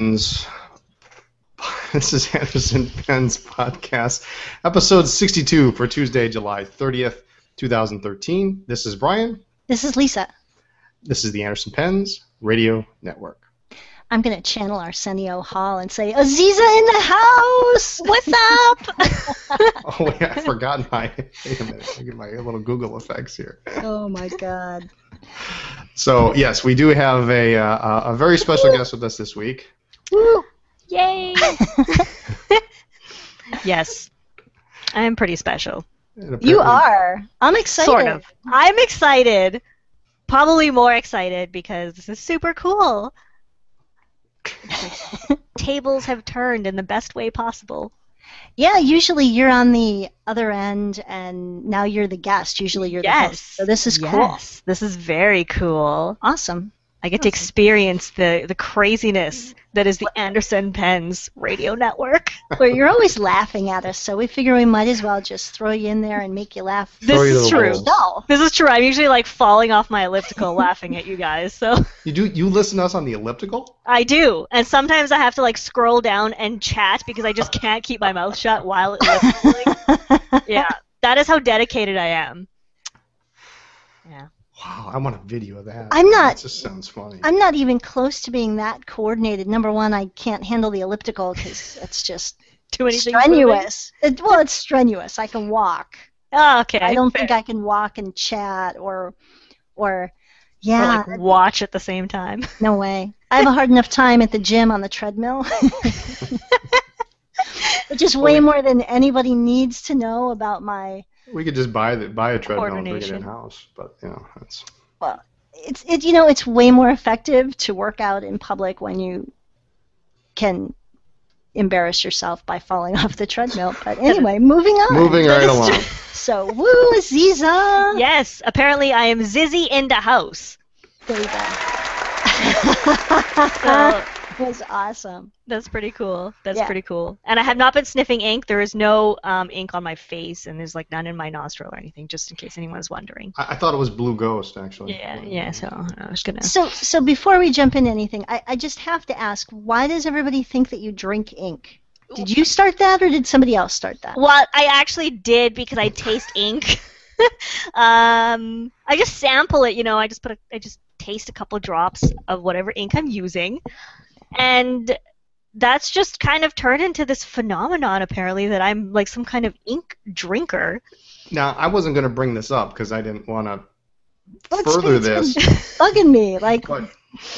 Pens. This is Anderson Pens Podcast, episode 62 for Tuesday, July 30th, 2013. This is Brian. This is Lisa. This is the Anderson Pens Radio Network. I'm going to channel Arsenio Hall and say, Aziza in the house! What's up? Oh, wait, I forgot my... Wait a minute. I get my little Google effects here. Oh, my God. So, yes, we do have a very special guest with us this week. Woo! Yay! Yes, I'm pretty special. You are. I'm excited. Sort of. I'm excited. Probably more excited because this is super cool. Tables have turned in the best way possible. Yeah, usually you're on the other end, and now you're the guest. Usually you're the host. So this is cool. Yes, this is very cool. Awesome. I get to experience the craziness that is the Anderson Pens Radio Network. Well, you're always laughing at us, so we figure we might as well just throw you in there and make you laugh. This is true. No. This is true. I'm usually like falling off my elliptical laughing at you guys. So You listen to us on the elliptical? I do, and sometimes I have to like scroll down and chat because I just can't keep my mouth shut while ellipticaling. Yeah, that is how dedicated I am. Yeah. Wow, I want a video of that. I'm not. That just sounds funny. I'm not even close to being that coordinated. Number one, I can't handle the elliptical because it's just Too many things strenuous. It's strenuous. I can walk. Oh, okay. I don't think I can walk and chat or yeah. Or like watch at the same time. No way. I have a hard enough time at the gym on the treadmill. Which is way more than anybody needs to know about my. We could just buy a treadmill and bring it in house, but it's. Well, it's way more effective to work out in public when you can embarrass yourself by falling off the treadmill. But anyway, moving on. Moving right along. So, woo, Aziza. Yes, apparently I am Zizzy in the house. There you go. So, that was awesome. That's pretty cool. That's pretty cool. And I have not been sniffing ink. There is no ink on my face, and there's like none in my nostril or anything, just in case anyone's wondering. I thought it was Blue Ghost, actually. Yeah. So I was gonna. So before we jump into anything, I just have to ask, why does everybody think that you drink ink? Did you start that, or did somebody else start that? Well, I actually did because I taste ink. I just sample it. I just taste a couple drops of whatever ink I'm using. And that's just kind of turned into this phenomenon, apparently, that I'm like some kind of ink drinker. Now, I wasn't going to bring this up because I didn't want to further this. Bugging me. Like, but,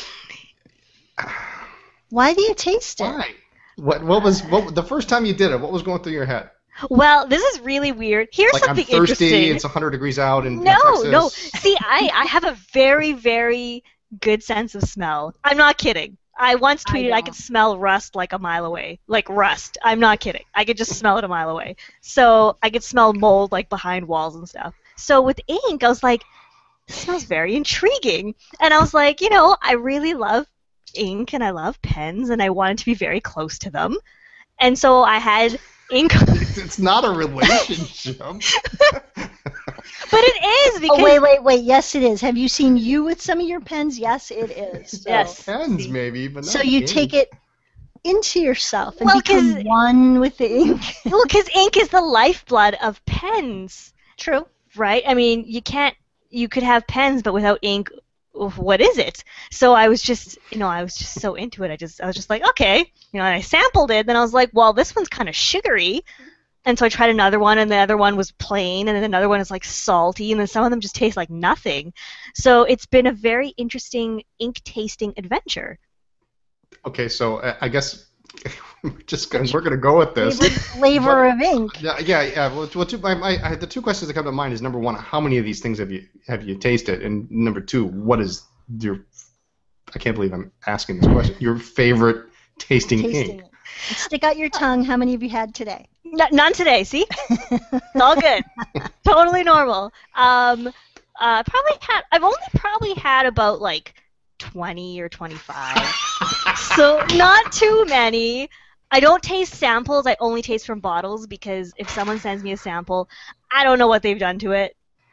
why do you taste it? Why? What the first time you did it, what was going through your head? Well, this is really weird. Here's like, something I'm thirsty, interesting. it's 100 degrees out in Texas. No. See, I have a very, very good sense of smell. I'm not kidding. I once tweeted I could smell rust like a mile away. Like rust. I'm not kidding. I could just smell it a mile away. So I could smell mold like behind walls and stuff. So with ink, I was like, this smells very intriguing. And I was like, I really love ink and I love pens and I wanted to be very close to them. And so I had ink. It's not a relationship. But it is because. Oh, wait. Yes, it is. Have you seen you with some of your pens? Yes, it is. So. Yes. Pens, maybe, but not so you ink. take it into yourself and become one with the ink. Well, because ink is the lifeblood of pens. True. Right? I mean, you could have pens, but without ink, what is it? So I was just, so into it. I was just like, okay. And I sampled it, then I was like, well, this one's kind of sugary. And so I tried another one, and the other one was plain, and then another one is like salty, and then some of them just taste like nothing. So it's been a very interesting ink tasting adventure. Okay, so I guess we're going to go with this. Flavor of ink. Yeah. Well, the two questions that come to mind is, number one, how many of these things have you tasted, and number two, what is your? I can't believe I'm asking this question. Your favorite tasting ink. Stick out your tongue. How many have you had today? None today. See, it's all good. Totally normal. I've only probably had about like 20 or 25. So not too many. I don't taste samples. I only taste from bottles because if someone sends me a sample, I don't know what they've done to it.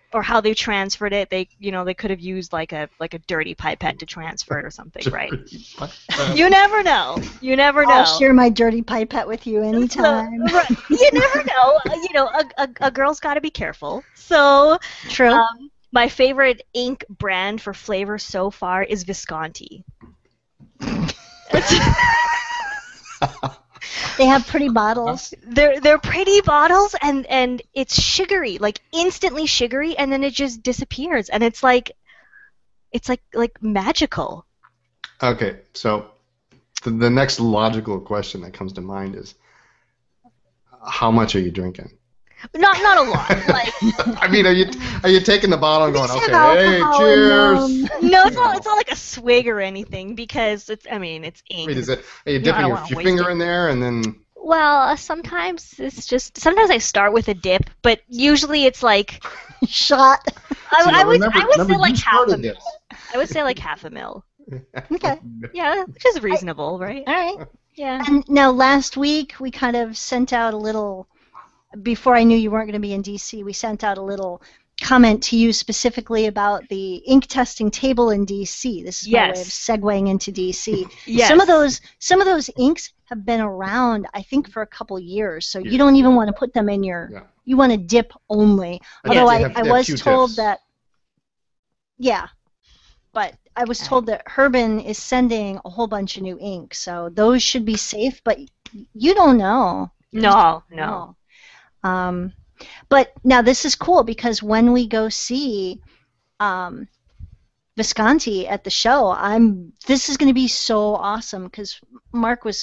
or how they transferred it. They could have used like a dirty pipette to transfer it or something, right? You never know. You never know. I'll share my dirty pipette with you anytime. Right. You never know. A girl's got to be careful. So True. My favorite ink brand for flavor so far is Visconti. They have pretty bottles. They're pretty bottles, and it's sugary, like instantly sugary, and then it just disappears, and it's like magical. Okay, so the next logical question that comes to mind is, how much are you drinking? Not a lot. Like, I mean, are you taking the bottle and going, okay, hey, alcohol cheers? no, it's not like a swig or anything because it's ink. Wait, are you dipping your finger in there and then? Well, sometimes I start with a dip, but usually it's like shot. I would say like half a mil. I would say like half a mil. Okay. Yeah, which is reasonable, right? All right. Yeah. And now last week we kind of sent out a little. Before I knew you weren't going to be in DC, we sent out a little comment to you specifically about the ink testing table in DC. This is my way of segueing into DC. Yes. Some of those inks have been around, I think, for a couple years. So you don't even want to put them in your. Yeah. You want to dip only. Although I was told that. Yeah, but I was told that Herbin is sending a whole bunch of new ink, so those should be safe. But you don't know. No. But now this is cool because when we go see Visconti at the show, this is going to be so awesome because Mark was.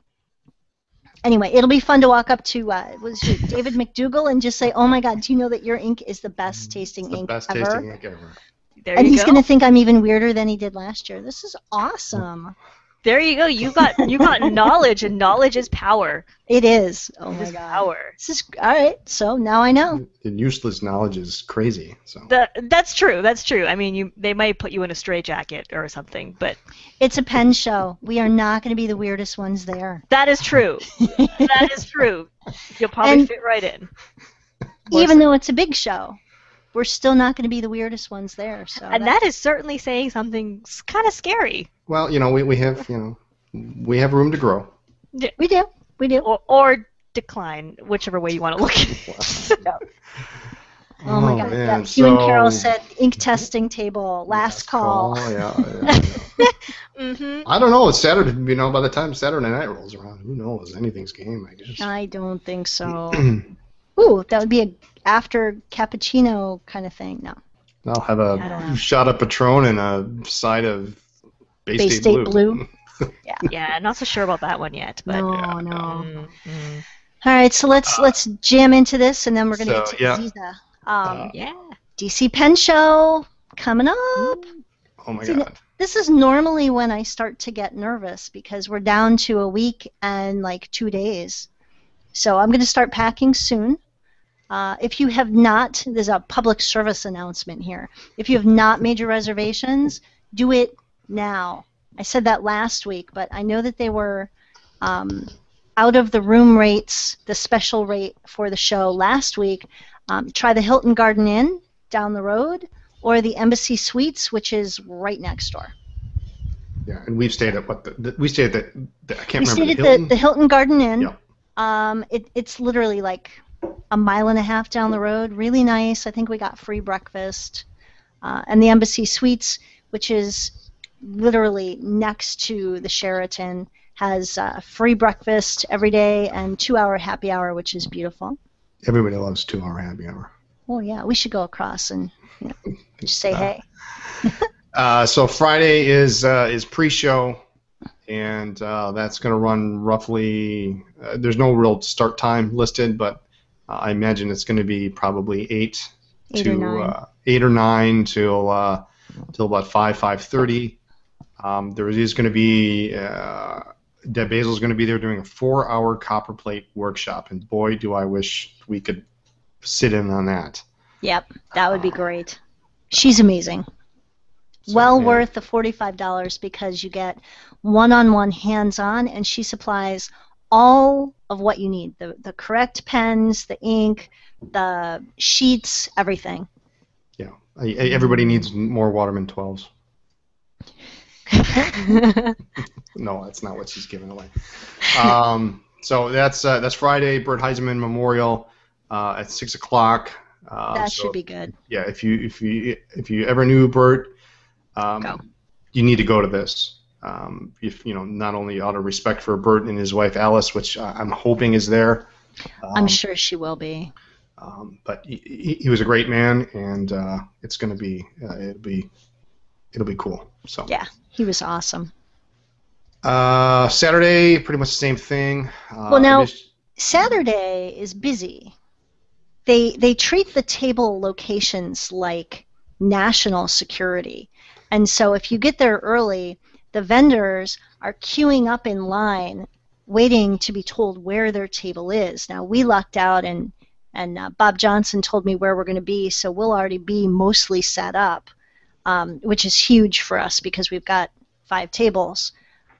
Anyway, it'll be fun to walk up to David McDougall and just say, "Oh my God, do you know that your ink is the best tasting ink ever?" Tasting ink ever. And he's going to think I'm even weirder than he did last year. This is awesome. There you go. You got knowledge, and knowledge is power. It is. Oh my God. Power. This is all right. So now I know. And useless knowledge is crazy. So. That's true. That's true. I mean, they might put you in a straitjacket or something, but it's a pen show. We are not going to be the weirdest ones there. That is true. That is true. You'll probably fit right in. Even though it's a big show, we're still not going to be the weirdest ones there. So. And that is certainly saying something kind of scary. Well, we have room to grow. We do. Or decline, whichever way you want to look at it. Oh my God! Man. Hugh and Carol said ink testing table, last call. Yeah. Mm-hmm. I don't know. It's Saturday. By the time Saturday night rolls around, who knows? Anything's game, I guess. I don't think so. Ooh, that would be a after cappuccino kind of thing. No. I'll have a shot of Patron and a side of Bay State Blue. Yeah, not so sure about that one yet. But no. Mm-hmm. All right, so let's jam into this, and then we're gonna get to Aziza. DC Pen Show coming up. Oh my God! This is normally when I start to get nervous because we're down to a week and like 2 days. So I'm gonna start packing soon. If you have not, there's a public service announcement here. If you have not made your reservations, do it now. I said that last week, but I know that they were out of the room rates, the special rate for the show last week. Try the Hilton Garden Inn down the road or the Embassy Suites, which is right next door. Yeah, and we've stayed at we stayed at the I can't remember. We stayed at the Hilton Garden Inn. Yeah. It's literally like a mile and a half down the road. Really nice. I think we got free breakfast. And the Embassy Suites, which is literally next to the Sheraton, has free breakfast every day and 2-hour happy hour, which is beautiful. Everybody loves 2-hour happy hour. Well, yeah, we should go across and just say hey. So Friday is pre-show, and that's going to run roughly. There's no real start time listed, but I imagine it's going to be probably 8 or 9 till about 5:30. There is going to be Deb Basil's going to be there doing a 4-hour copper plate workshop, and boy, do I wish we could sit in on that. Yep, that would be great. She's amazing. So, worth the $45 because you get one-on-one hands-on, and she supplies all of what you need, the correct pens, the ink, the sheets, everything. Everybody needs more Waterman 12s. No, that's not what she's giving away. So that's Friday, Bert Heiseman Memorial at 6 o'clock. That should be good. Yeah, if you ever knew Bert, you need to go to this. If not only out of respect for Bert and his wife Alice, which I'm hoping is there. I'm sure she will be. But he was a great man, and it's going to be it'll be cool. So yeah, he was awesome. Saturday, pretty much the same thing. Well, now Saturday is busy. They treat the table locations like national security, and so if you get there early, the vendors are queuing up in line, waiting to be told where their table is. Now we lucked out, and Bob Johnson told me where we're going to be, so we'll already be mostly set up, which is huge for us because we've got 5 tables.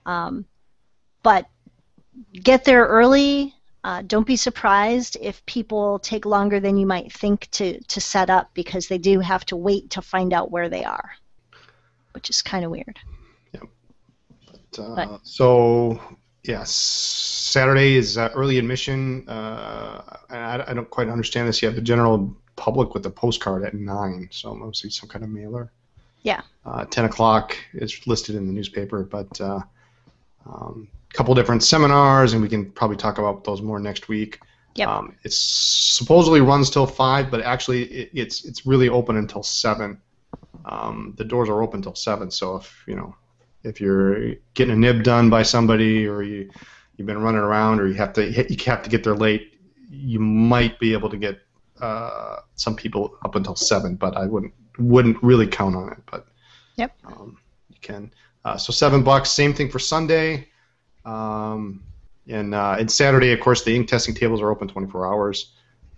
But get there early. Don't be surprised if people take longer than you might think to set up, because they do have to wait to find out where they are, which is kind of weird. Yeah. But, so, yes, Saturday is early admission. I don't quite understand this yet. The general public with the postcard at 9, so mostly some kind of mailer. Yeah. 10 o'clock is listed in the newspaper, but couple different seminars, and we can probably talk about those more next week. Yep. It supposedly runs till 5, but actually it's really open until 7. The doors are open till 7, so if you're getting a nib done by somebody, or you've been running around, or you have to get there late, you might be able to get some people up until 7, but I wouldn't really count on it. But yep. You can. So $7. Same thing for Sunday. And Saturday, of course, the ink testing tables are open 24 hours.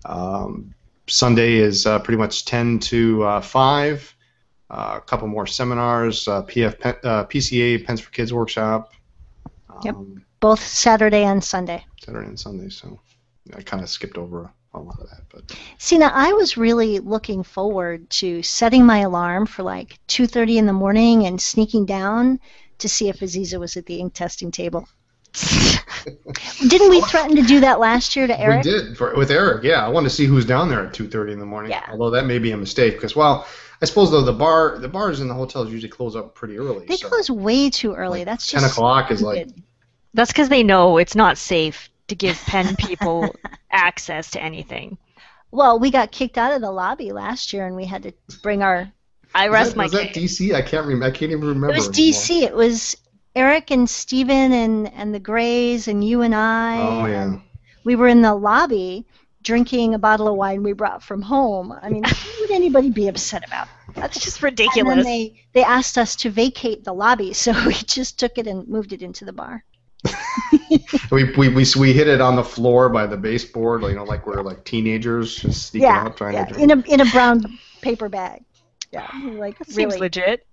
Sunday is pretty much 10 to 5. A couple more seminars, PCA, Pens for Kids workshop. Yep. Both Saturday and Sunday. Saturday and Sunday, so I kind of skipped over a lot of that. But see, now I was really looking forward to setting my alarm for like 2:30 in the morning and sneaking down to see if Aziza was at the ink testing table. Didn't we threaten to do that last year to Eric? We did with Eric. Yeah, I wanted to see who's down there at 2:30 in the morning. Yeah. Although that may be a mistake, because I suppose though the bars in the hotels usually close up pretty early. They close way too early. Like That's 10 just o'clock is stupid. like. That's because they know it's not safe to give pen people access to anything. Well, we got kicked out of the lobby last year, and we had to bring our. Was that DC? I can't even remember. It was DC. It was Eric and Steven and the Grays and you and I. Oh yeah. We were in the lobby drinking a bottle of wine we brought from home. I mean, what would anybody be upset about? That's just ridiculous. And then they asked us to vacate the lobby, so we just took it and moved it into the bar. we hid it on the floor by the baseboard, like we're like teenagers just sneaking out trying to drink. in a brown paper bag. Yeah, like that really. seems legit.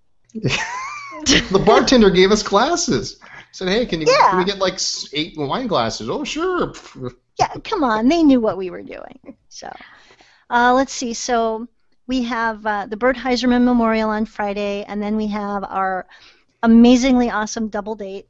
The bartender gave us glasses. Said, "Hey, can we get like 8 wine glasses?" Oh, sure. Yeah, come on. They knew what we were doing. So, let's see. So we have the Bert Heiserman Memorial on Friday, and then we have our amazingly awesome double date.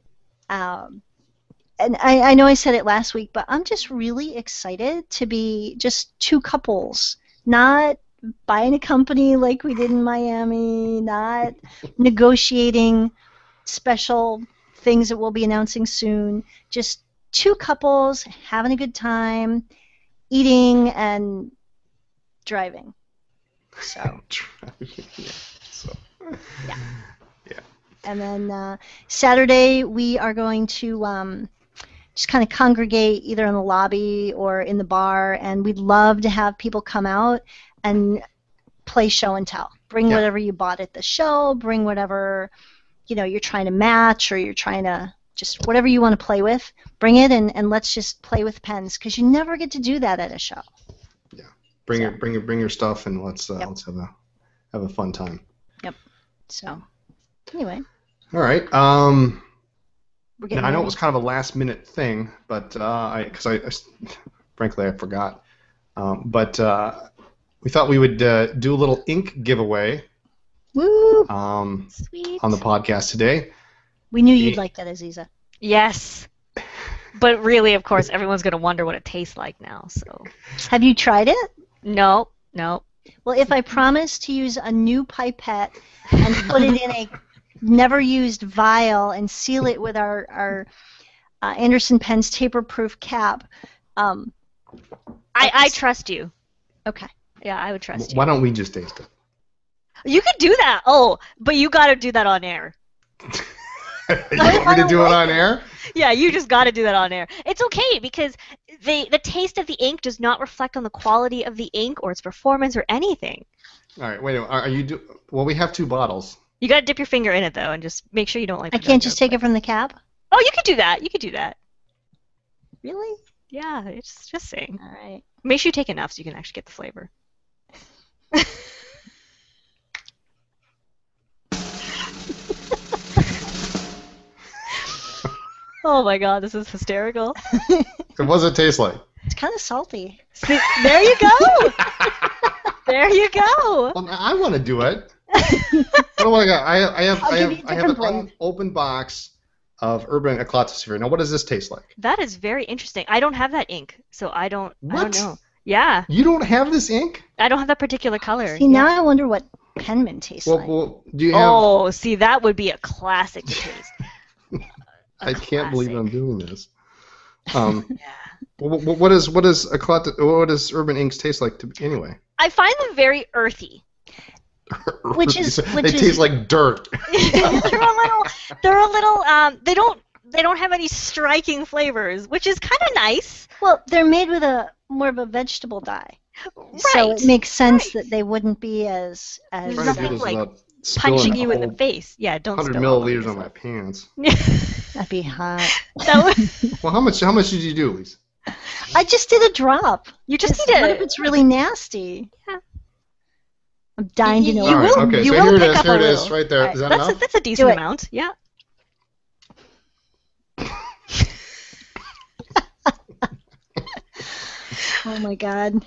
And I know I said it last week, but I'm just really excited to be just 2 couples, not buying a company like we did in Miami, not negotiating special things that we'll be announcing soon, just 2 couples having a good time, eating and driving. So. Yeah. And then Saturday we are going to just kind of congregate either in the lobby or in the bar, and we'd love to have people come out and play show and tell. Bring whatever you bought at the show, bring whatever you're trying to match, or you're trying to just whatever you want to play with, bring it and let's just play with pens, because you never get to do that at a show. Yeah, bring your stuff, and let's have a fun time. Yep. So anyway. All right. Now, I know it was kind of a last-minute thing, but frankly I forgot. But we thought we would do a little ink giveaway Woo! Sweet. on the podcast today. We knew you'd like that, Aziza. Yes. But really, of course, everyone's going to wonder what it tastes like now, so. Have you tried it? No. Well, if I promise to use a new pipette and put it in a never-used vial and seal it with our Anderson Pens taper-proof cap. I trust you. Okay. Yeah, I would trust you. Why don't we just taste it? You could do that. Oh, but you got to do that on air. You want me to do it on air? Yeah, you just got to do that on air. It's okay because the taste of the ink does not reflect on the quality of the ink or its performance or anything. All right, wait a minute. Are you well, we have 2 bottles. You got to dip your finger in it though, and just make sure you don't like. I can't just take it from the cap? Oh, you could do that. You could do that. Really? Yeah, it's just saying. All right. Make sure you take enough so you can actually get the flavor. Oh my god, this is hysterical. What does it taste like? It's kind of salty. See, there you go. There you go. Well, I want to do it. I don't want to go. I have give you a an different brand. unopened box of Urban Eclatosphere. Now, what does this taste like? That is very interesting. I don't have that ink, so I don't What? know. Yeah, You don't have this ink? I don't have that particular color. See, now I wonder what Penman tastes like. Well, do you have? Oh, see, that would be a classic to taste. I can't believe I'm doing this. Yeah. What does Urban Inks taste like anyway? I find them very earthy. Which is- They taste like dirt. they're a little they don't have any striking flavors, which is kind of nice. Well, they're made with more of a vegetable dye. Right. So it makes sense right. that they wouldn't be as I'm There's trying to do nothing this like without spilling punching a you in the whole face. Yeah, don't 100 spill all milliliters over on my pants. yourself. that'd be hot. That would- Well, how much did you do, Lisa? I just did a drop. you just What need if to. it's really nasty? Yeah. I'm dying to know. You All right, will- okay, you so will here it pick is. up Here a it is, little. right there. All right, Is that That's enough? a decent it. amount. Yeah. Oh my god.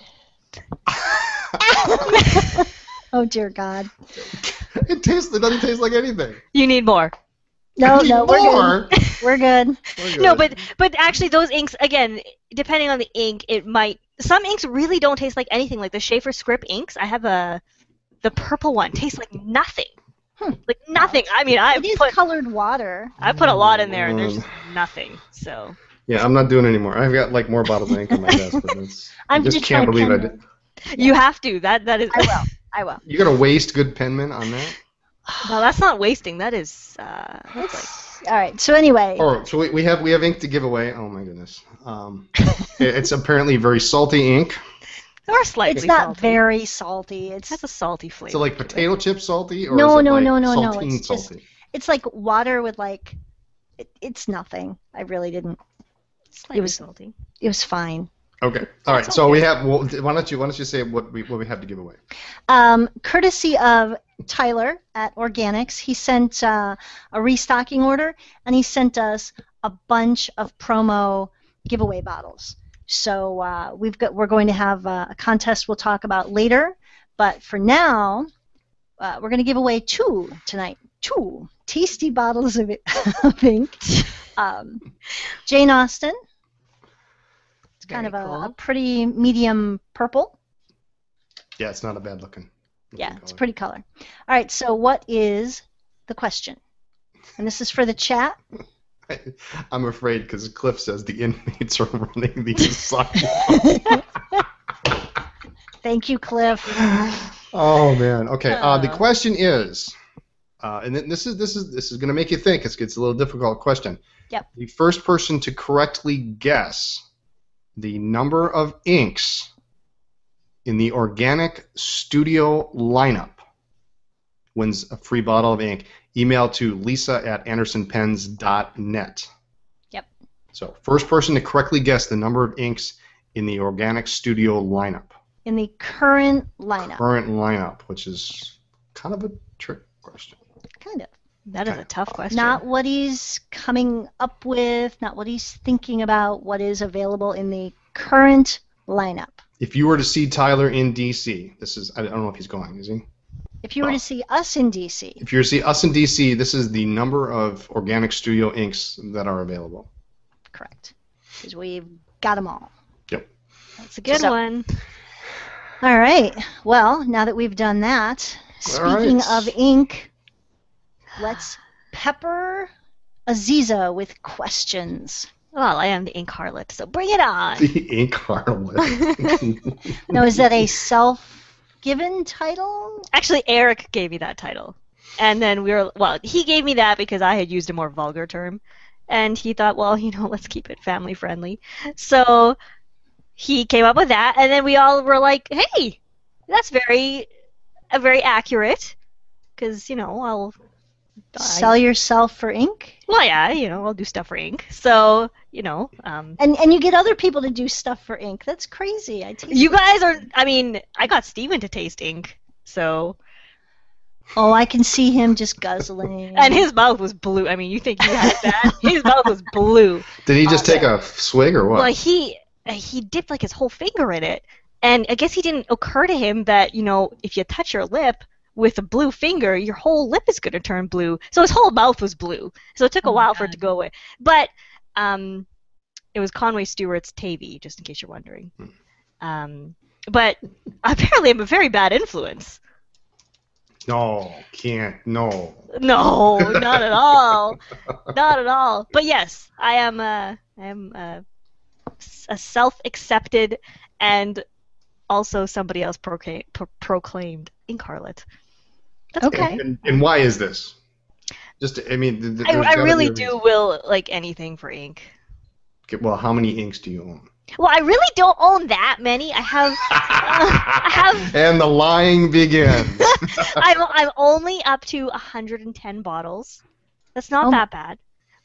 Oh dear God. It doesn't taste like anything. You need more. No, Need no, we're more? good. We're good. We're No, good. but actually those inks again, depending on the ink, it might. Some inks really don't taste like anything. Like the Schaefer Script inks, I have the purple one tastes like nothing. Like nothing. I mean, It is colored water. I put a lot in there and there's just nothing. So Yeah, I'm not doing anymore. I've got like more bottles of ink on my desk, but that's, I I'm just gonna can't try believe I Penman. did. you have to. That is. I will. You're gonna waste good penman on that? No, that's not wasting. That is. That's All right. So anyway, Oh, so we have ink to give away. Oh my goodness. It's apparently very salty ink. or slightly it's not salty. very salty. It It's has a salty flavor. So like potato chip salty, or No, is it no, like no, no, no, saltine it's just- salty? it's like water with like. It's nothing. I really didn't. Slightly was- salty. It was fine. Okay. All right. So we have. Well, why don't you say what we have to give away? Courtesy of Tyler at Organics, he sent a restocking order, and he sent us a bunch of promo giveaway bottles. So we're going to have a contest we'll talk about later, but for now, we're going to give away 2 tonight. 2 tasty bottles of ink. Jane Austen. It's kind of a pretty medium purple. Yeah, it's not a bad looking. Yeah, it's a pretty color. All right, so what is the question? And this is for the chat. I'm afraid because Cliff says the inmates are running the asylum. Thank you, Cliff. Oh man. Okay. The question is, and this is going to make you think. It's a little difficult question. Yep. The first person to correctly guess the number of inks in the Organic Studio lineup wins a free bottle of ink. Email to lisa@andersonpens.net. Yep. So first person to correctly guess the number of inks in the Organic Studio lineup. In the current lineup. Current lineup, which is kind of a trick question. Kind of. That is a tough question. Not what he's coming up with, not what he's thinking about, what is available in the current lineup. If you were to see Tyler in DC, this is, I don't know if he's going, is he? If you were to see us in DC. If you were to see us in DC, this is the number of Organic Studio inks that are available. Correct. Because we've got them all. Yep. That's a good one. All right. Well, now that we've done that, speaking of ink, let's pepper Aziza with questions. Well, I am the ink harlot, so bring it on. The ink harlot. Now, is that a self-given title? Actually, Eric gave me that title. And then he gave me that because I had used a more vulgar term. And he thought, well, let's keep it family friendly. So he came up with that, and then we all were like, hey, that's very accurate. Because, I'll sell yourself for ink? Well, yeah, I'll do stuff for ink. So, And you get other people to do stuff for ink. That's crazy. You guys are, I got Steven to taste ink, so. Oh, I can see him just guzzling. And his mouth was blue. You think you had that? His mouth was blue. Did he just take a swig or what? Well, he dipped his whole finger in it. And I guess it didn't occur to him that, if you touch your lip with a blue finger, your whole lip is going to turn blue. So his whole mouth was blue. So it took a while for it to go away. But it was Conway Stewart's Tavy, just in case you're wondering. But apparently I'm a very bad influence. No, no. No, not at all. Not at all. But yes, I am a self-accepted and also somebody else proclaimed ink harlot. That's okay. And why is this? Just, I really do will like anything for ink. Okay, well, how many inks do you own? Well, I really don't own that many. I have. And the lying begins. I'm only up to 110 bottles. That's not that bad.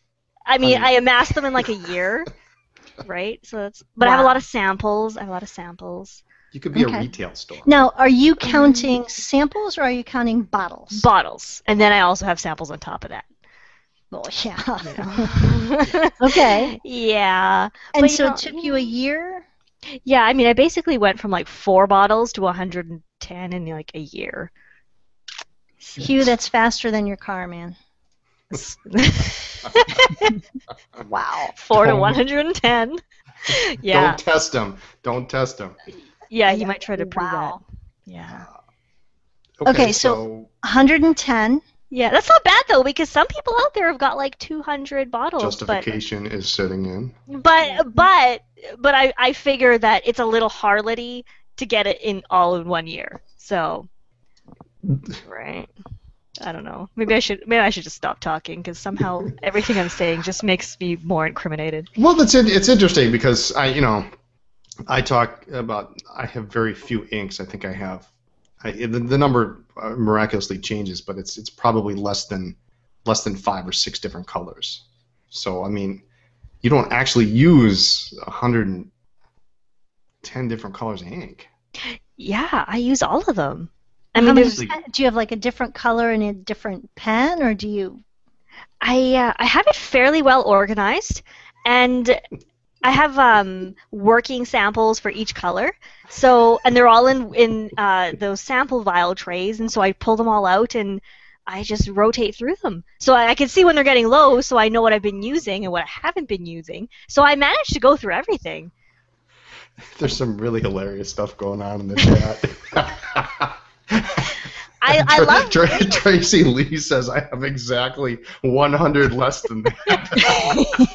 I amassed them in like a year, right? So that's. But I have a lot of samples. You could be a retail store. Now, are you counting samples or are you counting bottles? Bottles, and then I also have samples on top of that. Oh, yeah. Okay. Yeah. And so it took you a year? Yeah, I basically went from like 4 bottles to 110 in like a year. Hugh, that's faster than your car, man. Wow. 4 to 110. Yeah. Don't test him. Yeah, he might try to prove that. Yeah. Okay, so 110. Yeah, that's not bad though, because some people out there have got like 200 bottles. Justification is sitting in. But I figure that it's a little harlot-y to get it in all in 1 year. So, right? I don't know. Maybe I should just stop talking because somehow everything I'm saying just makes me more incriminated. Well, it's interesting because I talk about I have very few inks. I think I have. The number miraculously changes, but it's probably less than 5 or 6 different colors. So you don't actually use 110 different colors of ink. Yeah, I use all of them. Do you have like a different color in a different pen, or do you? I have it fairly well organized, and I have working samples for each color. So, and they're all in those sample vial trays, and so I pull them all out and I just rotate through them. So I can see when they're getting low, so I know what I've been using and what I haven't been using. So I managed to go through everything. There's some really hilarious stuff going on in the chat. I love Tracy Lee says I have exactly 100 less than that.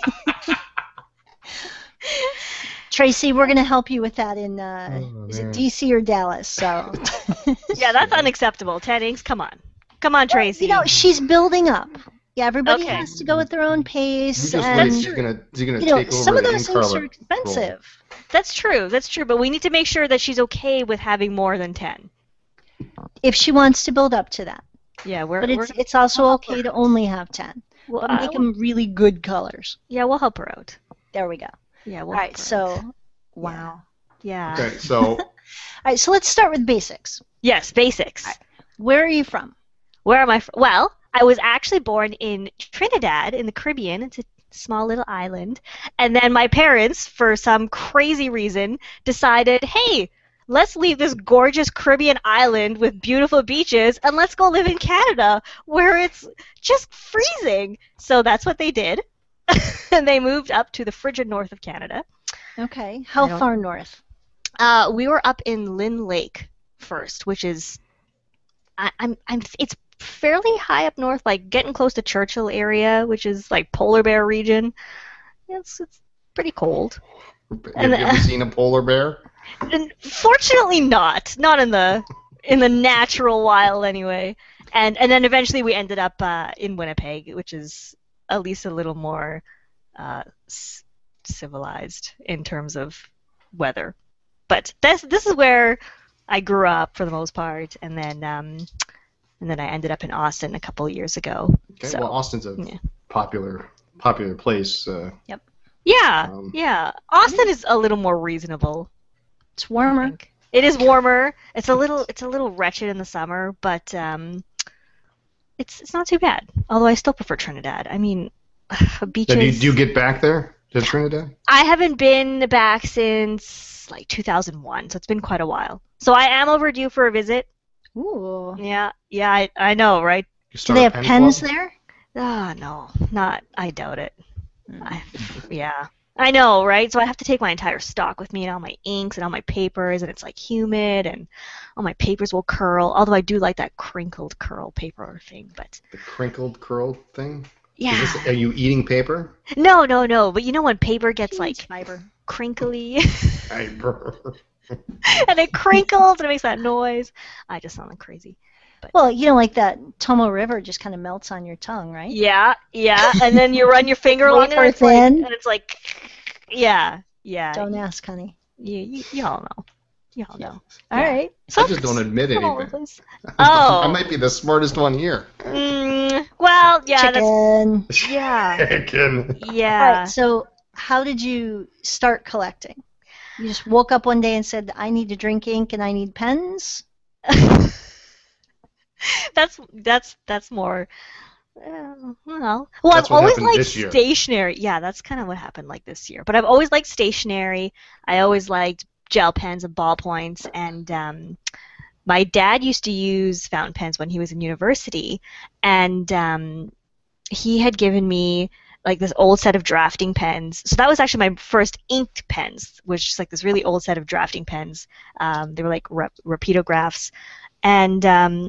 Tracy, we're going to help you with that in is it DC or Dallas? So yeah, that's unacceptable. 10 inks, come on, Tracy. She's building up. Yeah, everybody has to go at their own pace. And you're gonna take over some of those inks are expensive. Role. That's true, but we need to make sure that she's okay with having more than 10. If she wants to build up to that. Yeah, it's also okay to only have 10. But make them really good colors. Yeah, we'll help her out. There we go. Yeah, all right, so wow. Yeah. Okay, so all right, so let's start with basics. Yes, basics. Right. Where are you from? Where am I from? Well, I was actually born in Trinidad in the Caribbean. It's small little island. And then my parents, for some crazy reason, decided, hey, let's leave this gorgeous Caribbean island with beautiful beaches and let's go live in Canada where it's just freezing. So that's what they did. And they moved up to the frigid north of Canada. Okay. How far north? We were up in Lynn Lake first, which is it's fairly high up north, like getting close to Churchill area, which is like polar bear region. It's pretty cold. Have you ever seen a polar bear? Fortunately not in the natural wild anyway. And then eventually we ended up in Winnipeg, which is at least a little more civilized in terms of weather. But this is where I grew up for the most part, and then I ended up in Austin a couple of years ago. Okay, so, well, Austin's a popular place. Yep. Yeah. Austin is a little more reasonable. It's warmer. It is warmer. It's a little wretched in the summer, but it's not too bad. Although I still prefer Trinidad. I mean, beaches. So do you get back there to Trinidad? I haven't been back since like 2001, so it's been quite a while. So I am overdue for a visit. Ooh. Yeah, I know, right? Do they have pens there? No, not. I doubt it. Yeah. I know, right? So I have to take my entire stock with me and all my inks and all my papers, and it's like humid, and all my papers will curl. Although I do like that crinkled curl paper thing, but the crinkled curl thing. Yeah. Are you eating paper? No. But you know when paper gets like fiber, crinkly, Fiber. and it crinkles and it makes that noise. I just sound like crazy. But well, like that Tomo River just kind of melts on your tongue, right? Yeah, and then you run your finger along it, and it's like, yeah. Don't ask, honey. You all know. All right. I just don't admit anything. Oh. I might be the smartest one here. Well, yeah. Chicken. Chicken. Yeah. All right, so how did you start collecting? You just woke up one day and said, I need to drink ink and I need pens? That's more. I've always liked stationery. Yeah, that's kind of what happened like this year. But I've always liked stationery. I always liked gel pens and ballpoints. And my dad used to use fountain pens when he was in university, and he had given me like this old set of drafting pens. So that was actually my first inked pens, which is like this really old set of drafting pens. They were like Rapidographs, and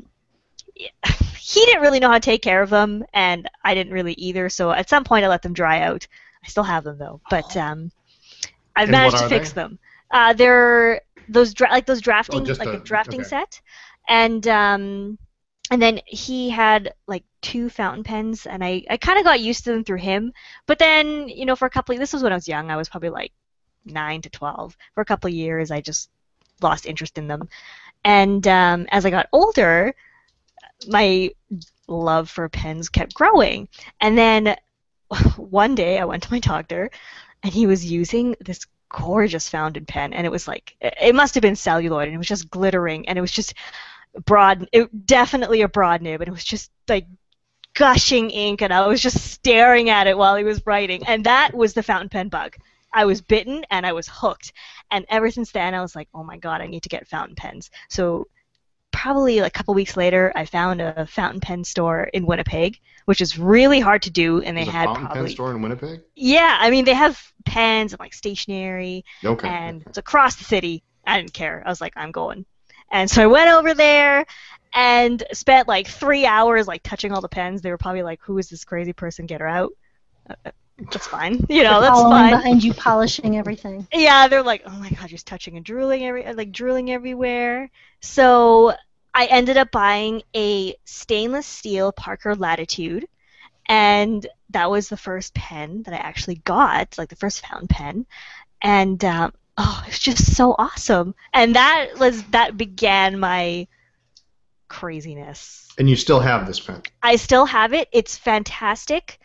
he didn't really know how to take care of them, and I didn't really either. So at some point, I let them dry out. I still have them though, but I've managed to fix them. They're those drafting, a drafting set, and then he had like 2 fountain pens, and I kind of got used to them through him. But then, for a couple of, this was when I was young. I was probably like 9 to 12. For a couple of years, I just lost interest in them, and as I got older, my love for pens kept growing. And then one day I went to my doctor, and he was using this gorgeous fountain pen, and it was like, it must have been celluloid, and it was just glittering, and it was just definitely a broad nib, and it was just like gushing ink, and I was just staring at it while he was writing, and that was the fountain pen bug. I was bitten, and I was hooked, and ever since then I was like, oh my god, I need to get fountain pens. So probably a couple weeks later, I found a fountain pen store in Winnipeg, which is really hard to do, and they had fountain pen store in Winnipeg? Yeah, I mean, they have pens and like stationery, okay, and it's across the city. I didn't care. I was like, I'm going. And so I went over there and spent like 3 hours like touching all the pens. They were probably like, who is this crazy person? Get her out. That's fine. That's fine. Behind you, polishing everything. Yeah, they're like, oh my god, you're touching and drooling everywhere. So I ended up buying a stainless steel Parker Latitude, and that was the first pen that I actually got, like the first fountain pen, and it's just so awesome. And that began my craziness. And you still have this pen? I still have it. It's fantastic.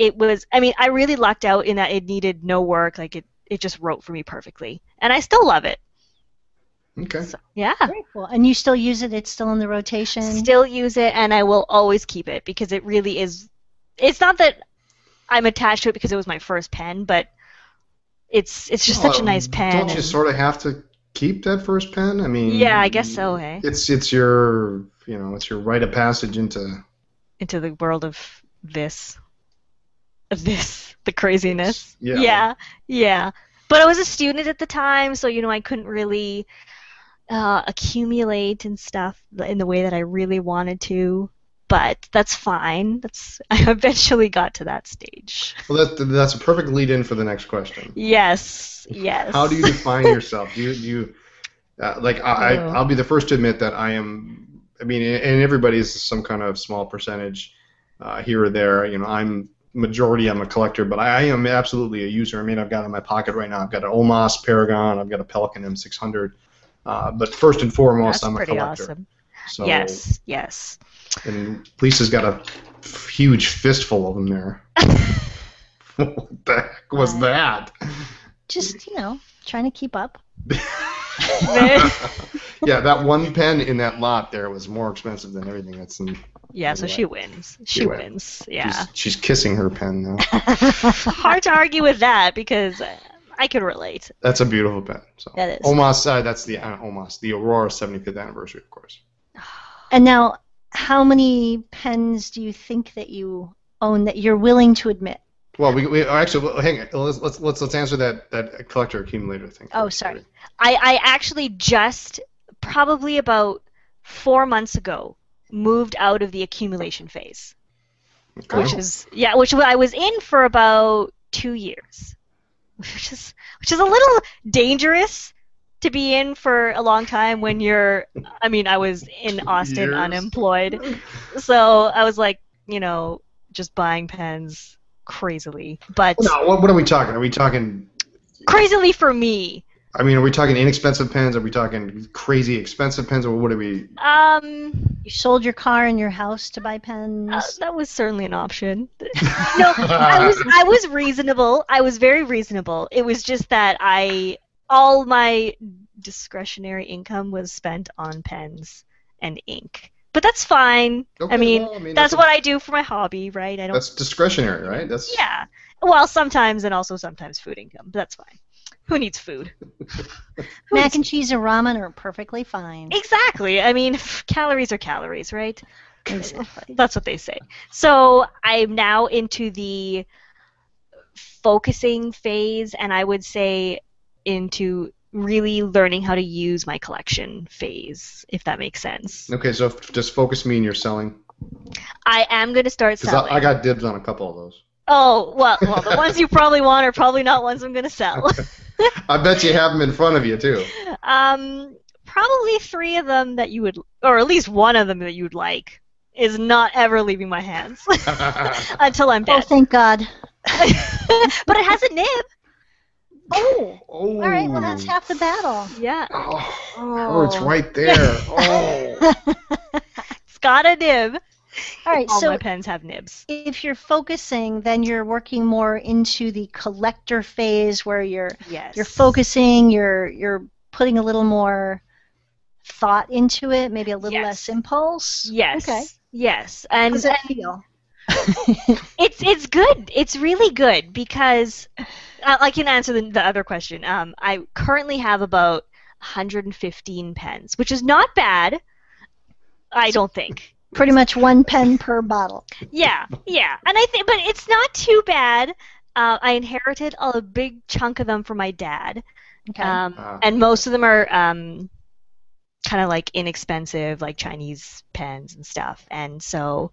I really lucked out in that it needed no work. Like it just wrote for me perfectly, and I still love it. Okay. So, yeah. Very cool. And you still use it? It's still in the rotation? Still use it, and I will always keep it because it really is. It's not that I'm attached to it because it was my first pen, but it's just such a nice pen. Don't you sort of have to keep that first pen? I mean, yeah, I guess so. Hey, it's your it's your rite of passage into the world of this, the craziness. Yeah. Yeah. But I was a student at the time, so I couldn't really accumulate and stuff in the way that I really wanted to. But that's fine. I eventually got to that stage. Well, that's a perfect lead-in for the next question. Yes. How do you define yourself? Do you I'll be the first to admit that I am. I mean, and everybody's some kind of small percentage here or there. I'm a collector, but I am absolutely a user. I mean, I've got in my pocket right now. I've got an Omas Paragon. I've got a Pelican M600. But first and foremost, I'm a collector. That's pretty awesome. So, yes. And Lisa's got a huge fistful of them there. What the heck was that? Just, trying to keep up. Yeah, that one pen in that lot there was more expensive than everything that's in. Yeah, so she wins. She wins. Yeah. She's kissing her pen now. Hard to argue with that because I can relate. That's a beautiful pen. So. That is. Omas, that's the Omas, the Aurora 75th anniversary, of course. And now, how many pens do you think that you own that you're willing to admit? Well, we actually hang on. Let's answer that collector accumulator thing. Oh, sorry. I actually just probably about 4 months ago moved out of the accumulation phase, Okay. which I was in for about 2 years, which is a little dangerous to be in for a long time when I was in Austin unemployed, so I was like, just buying pens crazily, but no, what are we talking? Are we talking crazily for me? I mean, are we talking inexpensive pens? Are we talking crazy expensive pens? Or what are we? You sold your car and your house to buy pens? That was certainly an option. No, I was reasonable. I was very reasonable. It was just that all my discretionary income was spent on pens and ink. But that's fine. Okay, I mean, that's what I do for my hobby, right? That's discretionary, right? Yeah. Well, sometimes and also sometimes food income, but that's fine. Who needs food? Mac and cheese and ramen are perfectly fine. Exactly. I mean, calories are calories, right? Exactly. That's what they say. So I'm now into the focusing phase, and I would say into really learning how to use my collection phase, if that makes sense. Okay, so just focus me in your selling. I am going to start selling. I got dibs on a couple of those. Oh, well, the ones you probably want are probably not ones I'm going to sell. I bet you have them in front of you, too. Probably 3 of them that you would, or at least one of them that you would like, is not ever leaving my hands until I'm dead. Oh, thank God. But it has a nib. Oh. All right, well, that's half the battle. Yeah. Oh, it's right there. Oh. It's got a nib. All right, All so my pens have nibs. if you're focusing, then you're working more into the collector phase where you're focusing, you're putting a little more thought into it, maybe a little less impulse. Yes. Okay. Yes. And how does it feel? it's good. It's really good because I can answer the other question. I currently have about 115 pens, which is not bad. I don't think. Pretty much 1 pen per bottle. Yeah, and I think, but it's not too bad. I inherited a big chunk of them from my dad, Okay. and most of them are kind of like inexpensive, like Chinese pens and stuff. And so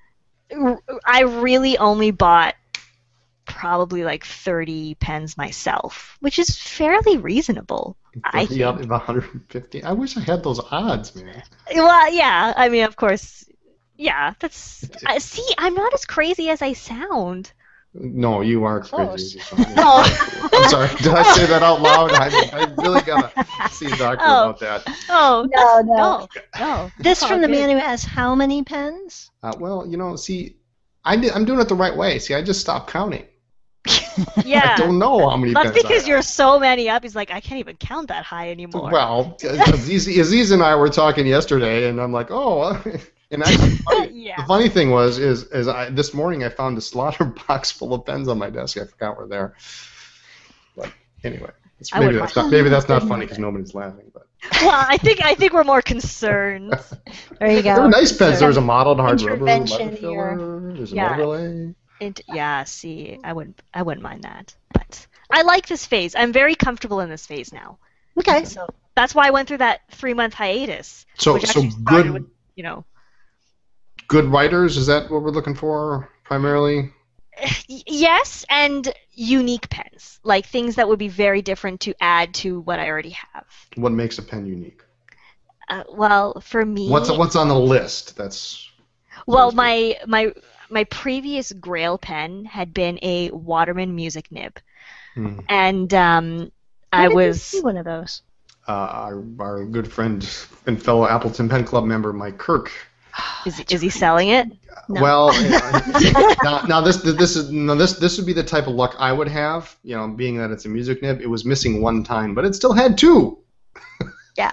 I really only bought probably like 30 pens myself, which is fairly reasonable. I think. 150. I wish I had those odds, man. Well, yeah. I mean, of course. Yeah. That's. See, I'm not as crazy as I sound. No, you are Close. crazy. I'm sorry. Did I say that out loud? I really gotta see a doctor about that. Oh no. This from the man who has how many pens? Well, see, I'm doing it the right way. See, I just stopped counting. Yeah. I don't know how many That's pens because I have. you're so many up. He's like, I can't even count that high anymore. Well, Aziz and I were talking yesterday, and I'm like, oh, And actually, Yeah. the funny thing was, this morning I found a slaughter box full of pens on my desk. I forgot we're there. But anyway, maybe that's not funny because nobody's laughing. But Well, I think we're more concerned. There you go. there were nice pens. There was a mottled hard rubber, Intervention letter filler. There's an Yeah. overlay. Yeah, see, I wouldn't mind that. But I like this phase. I'm very comfortable in this phase now. Okay. So that's why I went through that 3-month hiatus. So which so actually started good with, you know. good writers. Is that what we're looking for primarily? Yes, and unique pens, like things that would be very different to add to what I already have. What makes a pen unique? Well, for me, What's on the list? That's well, my previous Grail pen had been a Waterman music nib, and I Where did you was see one of those. our good friend and fellow Appleton Pen Club member Mike Kirk. Is he selling it? No. Well, now this would be the type of luck I would have. You know, being that it's a music nib, it was missing one time, but it still had two. Yeah.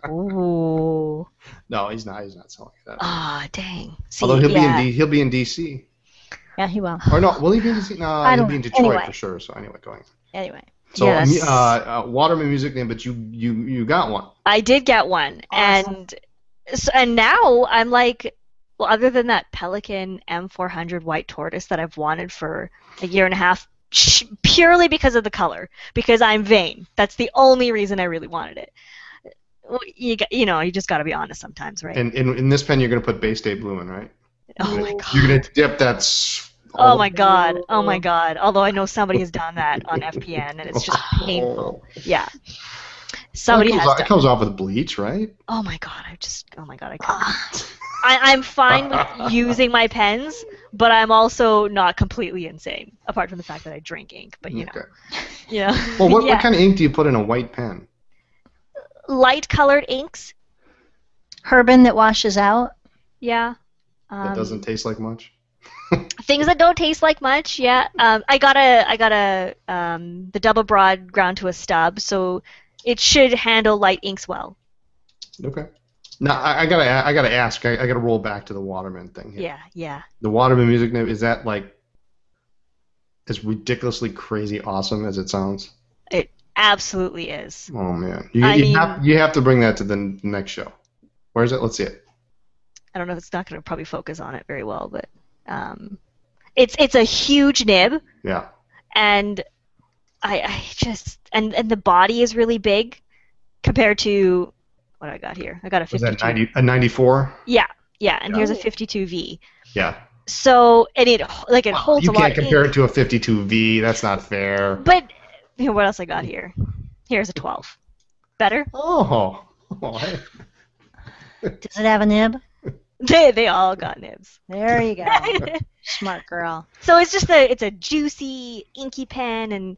Ooh. No, he's not selling that. Ah, dang. See, Although he'll yeah. be in DC. Yeah, he will. Or no, will he be in DC? No, I he'll don't be in know. Detroit Anyway. for sure. So anyway, going. Anyway. So Yes. Waterman music nib, but you got one. I did get one, Awesome. and now I'm like, well, other than that Pelican M400 white tortoise that I've wanted for a year and a half, purely because of the color, because I'm vain. That's the only reason I really wanted it. You just got to be honest sometimes, right? And in this pen, you're going to put Bay State Blue in, right? Oh my god. You're going to dip that. Oh my god. Oh my god. Although I know somebody has done that on FPN and it's just painful. Yeah. Somebody has It done. comes off with bleach, right? Oh my god. I couldn't. I'm fine with using my pens, but I'm also not completely insane. Apart from the fact that I drink ink, but you know. Well, what Yeah. kind of ink do you put in a white pen? Light colored inks. Herbin that washes out. Yeah. That doesn't taste like much. Things that don't taste like much. Yeah. I got the double broad ground to a stub, so it should handle light inks well. Okay. Now I gotta ask. I gotta roll back to the Waterman thing here. Yeah. The Waterman music nib, is that like as ridiculously crazy awesome as it sounds? It absolutely is. Oh man, I you mean- have to bring that to the next show. Where is it? Let's see it. I don't know if it's not going to probably focus on it very well, but it's a huge nib, Yeah. and I just and the body is really big compared to what do I got here. I got a Was 52. that a 94? Yeah, and here's a Oh. 52V. Yeah. So and it holds You a lot. can't of compare ink. it to a 52V. That's not fair. But what else I got here? Here's a 12. Better? Oh. Hey. Does it have a nib? They all got nibs. There you go. Smart girl. So it's just it's a juicy, inky pen, and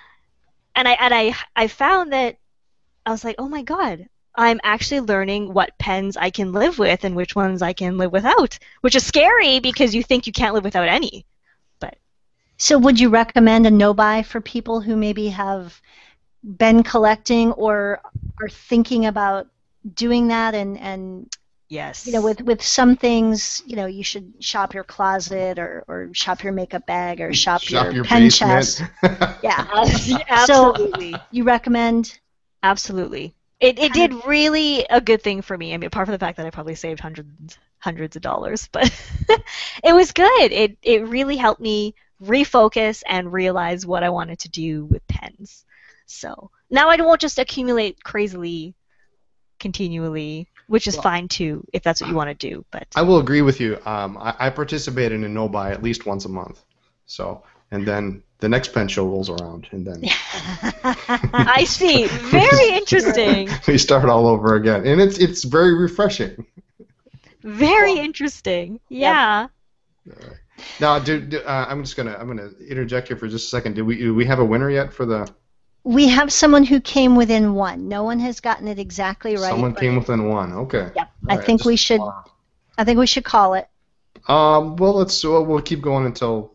I found that I was like, oh my god, I'm actually learning what pens I can live with and which ones I can live without, which is scary because you think you can't live without any. So would you recommend a no-buy for people who maybe have been collecting or are thinking about doing that and Yes. with some things, you should shop your closet or shop your makeup bag or shop your pen basement. chest. Yeah. Absolutely. You recommend? Absolutely. It did really a good thing for me. I mean, apart from the fact that I probably saved hundreds of dollars, but it was good. It really helped me refocus and realize what I wanted to do with pens. So now I won't just accumulate crazily, continually, which is fine too if that's what you want to do. But I will agree with you. I participate in a no-buy at least once a month. So, and then the next pen show rolls around, and then I see. Very interesting. we start all over again, and it's very refreshing. Very interesting. Yeah. Now, I'm gonna interject here for just a second. Do we have a winner yet for the? We have someone who came within one. No one has gotten it exactly right. Someone but- came within one. Okay. Yep. All I think we should. I think we should call it. Well, we'll keep going until.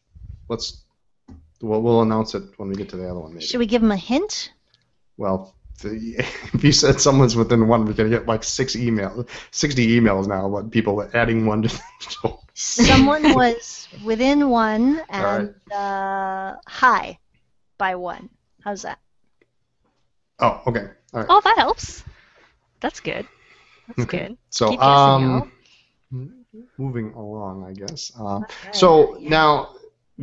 We'll announce it when we get to the other one. Maybe. Should we give him a hint? Well, if you said someone's within one, we're gonna get like 60 emails now. What people adding one to the show? Someone was within one All right. and high by one. How's that? Oh, okay. All right. Oh, that helps. That's good. That's Okay. good. So, Keep guessing, moving along, I guess. Okay. So now,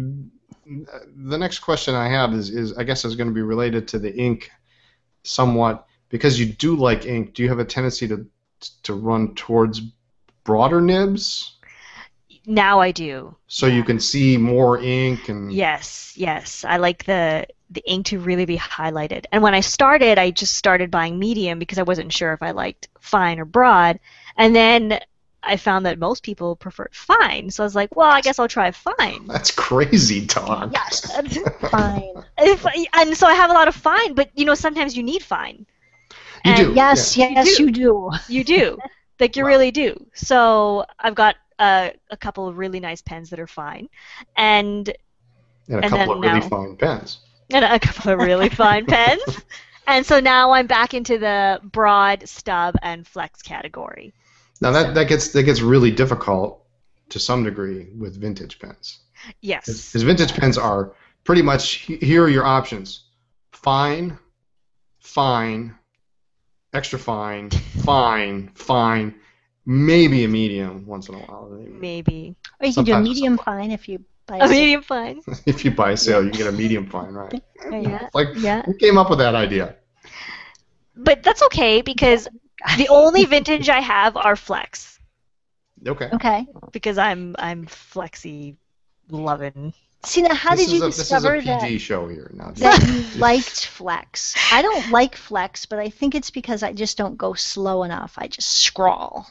the next question I have is I guess is going to be related to the ink, somewhat, because you do like ink. Do you have a tendency to run towards broader nibs Now I do. so you can see more ink and? Yes, yes. I like the ink to really be highlighted. And when I started, I just started buying medium because I wasn't sure if I liked fine or broad. And then I found that most people preferred fine. So I was like, well, I guess I'll try fine. That's crazy talk. Yes. Fine. And so I have a lot of fine, but sometimes you need fine. You And do. Yes, yeah. yes, you do. You do. Like you Wow. really do. So I've got a couple of really nice pens that are fine. And And a And couple then of really now- fine pens. a couple of really fine pens. And so now I'm back into the broad, stub, and flex category. Now that gets really difficult to some degree with vintage pens. Yes. Because vintage pens are pretty much, here are your options: fine, fine, extra fine, fine, maybe a medium once in a while. Maybe. Or you can do a Sometimes- medium fine if you buy A medium fine. If you buy a sale, you can get a medium fine, right? Yeah. Like, Yeah. who came up with that idea? But that's okay because the only vintage I have are flex. Okay. Okay. Because I'm flexy loving. See, now how did you This discover is a PG that, show here. Now. that you liked flex? I don't like flex, but I think it's because I just don't go slow enough. I just scrawl.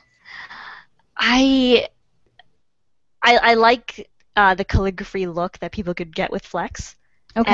I like the calligraphy look that people could get with flex. Okay.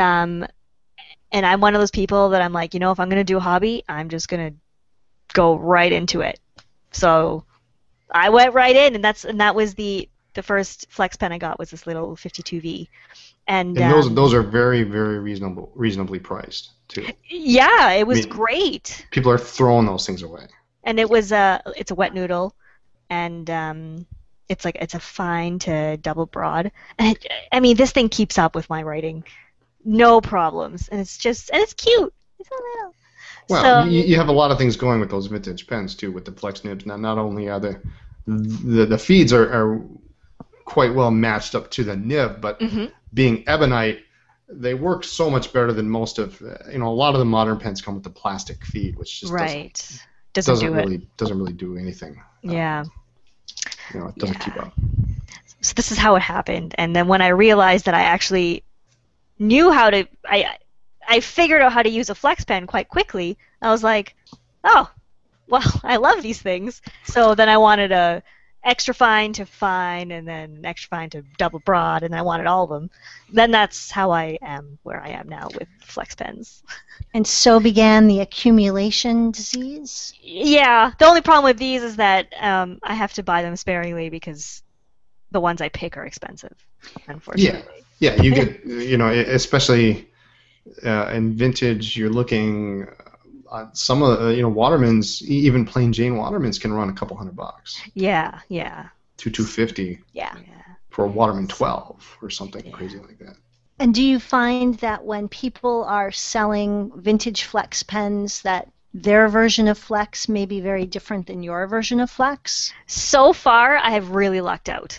And I'm one of those people that I'm like, if I'm gonna do a hobby, I'm just gonna go right into it. So I went right in, and that was the first flex pen I got was this little 52V, and those are very, very reasonably priced too. yeah, it was I mean- great, People are throwing those things away. and it's a wet noodle, and it's a fine to double broad, and this thing keeps up with my writing, no problems, and it's cute. It's a little. Well, So- you have a lot of things going with those vintage pens too, with the flex nibs. Now, not only are the feeds are quite well matched up to the nib, but Mhm. being ebonite, they work so much better than most of a lot of the modern pens come with the plastic feed, which just Right. Doesn't do it. doesn't really do anything. Yeah. It doesn't keep up. So this is how it happened. And then when I realized that I actually knew how to, I figured out how to use a flex pen quite quickly. I was like, oh, well, I love these things. So then I wanted a extra fine to fine, and then extra fine to double broad, and I wanted all of them. Then that's how I am where I am now with flex pens. And so began the accumulation disease. Yeah, the only problem with these is that I have to buy them sparingly because the ones I pick are expensive, unfortunately. Yeah, you get especially in vintage, you're looking. Some of the Watermans, even plain Jane Watermans, can run a couple $100. Yeah. $250 Yeah. for a Waterman 12 or something crazy like that. And do you find that when people are selling vintage flex pens that their version of flex may be very different than your version of flex? So far, I have really lucked out.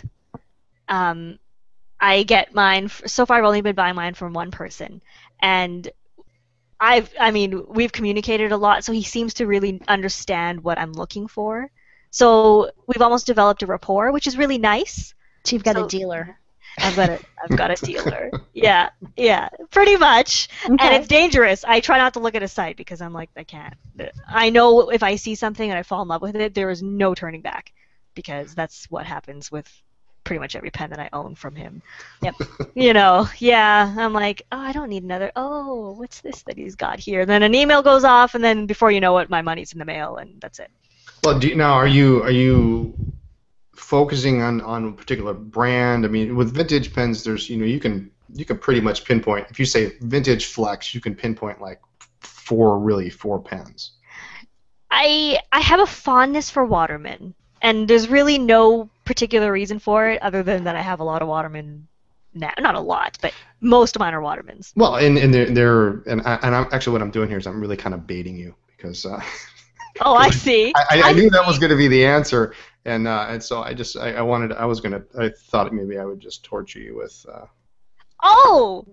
I get mine. So far, I've only been buying mine from one person, and we've communicated a lot, so he seems to really understand what I'm looking for. So we've almost developed a rapport, which is really nice. So you've got So- a dealer. I've got a dealer. Yeah, pretty much. Okay. And it's dangerous. I try not to look at a site because I'm like, I can't. I know if I see something and I fall in love with it, there is no turning back, because that's what happens with pretty much every pen that I own from him. Yep. Yeah. I'm like, oh, I don't need another. Oh, what's this that he's got here? And then an email goes off, and then before you know it, my money's in the mail, and that's it. Well, are you focusing on a particular brand? I mean, with vintage pens, there's you can pretty much pinpoint. If you say vintage flex, you can pinpoint like four pens? I have a fondness for Waterman, and there's really no particular reason for it other than that I have a lot of Waterman now. Not a lot, but most of mine are Watermans. Well, and I'm actually what I'm doing here is I'm really kind of baiting you because Oh, I see. I knew that was going to be the answer, and so I thought maybe I would just torture you with. Oh.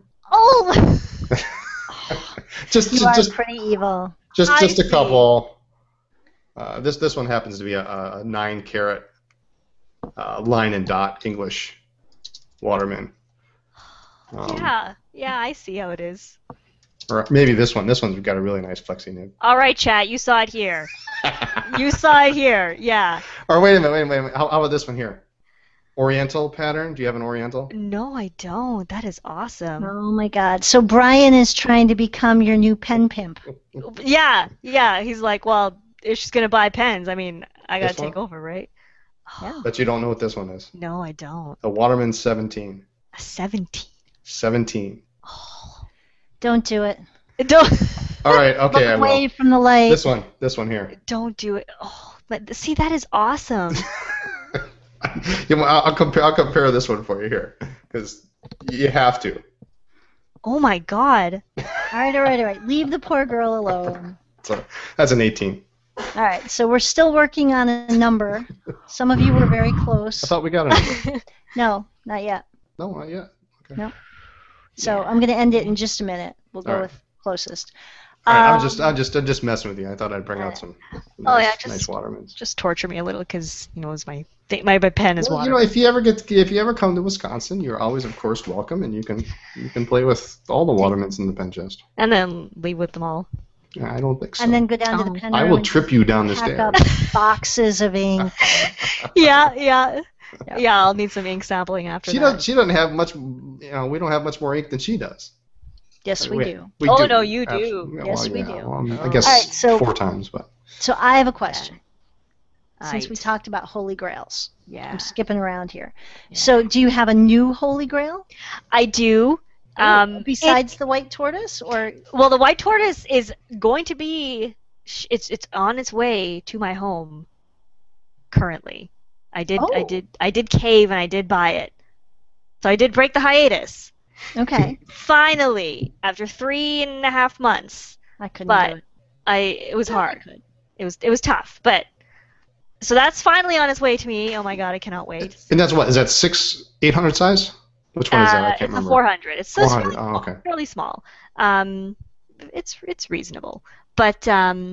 You are pretty evil. Just a couple. This one happens to be a 9-carat line and dot English Waterman. Yeah, I see how it is. Or maybe this one. This one's got a really nice flexi nib. All right, chat. You saw it here. You saw it here. Yeah. Or wait a minute. How about this one here? Oriental pattern? Do you have an Oriental? No, I don't. That is awesome. Oh my God! So Brian is trying to become your new pen pimp. Yeah. He's like, well, if she's gonna buy pens, I mean, I gotta take over, right? Yeah. But you don't know what this one is. No, I don't. A Waterman 17. A 17. 17. Oh. Don't do it. Don't. All right. Okay. Look away from the light. This one here. Don't do it. Oh, but see, that is awesome. I'll compare this one for you here because you have to. Oh my God. All right. Leave the poor girl alone. So that's an 18. All right. So we're still working on a number. Some of you were very close. I thought we got a number. No, not yet. No, not yet. Okay. No. So I'm going to end it in just a minute. We'll go with closest. All right, I'm just messing with you. I thought I'd bring out some nice Watermans. Just torture me a little because it's my pen is water. If you ever come to Wisconsin, you're always of course welcome, and you can play with all the Watermans in the pen chest. And then leave with them all. Yeah, I don't think so. And then go down to the pen room. I will trip you down the stairs. stairs. Pack up boxes of ink. Yeah. I'll need some ink sampling after that. She doesn't have much. We don't have much more ink than she does. Yes, we do. We do. No, you do. Yes, we do. Well, I guess 4 times, but. So I have a question. Since Right. we talked about Holy Grails. Yeah. I'm skipping around here. Yeah. So do you have a new Holy Grail? I do. Besides the white tortoise, or the white tortoise is going to be. It's on its way to my home. Currently, I did cave and I did buy it, so I did break the hiatus. Okay. Finally, after 3.5 months. I couldn't do it. It was hard. It was tough, but so that's finally on its way to me. Oh my God, I cannot wait. And that's what is that 800 size? Which one is that? I can't remember. It's a 400. It's 400. Really small, okay. Fairly small. It's reasonable, but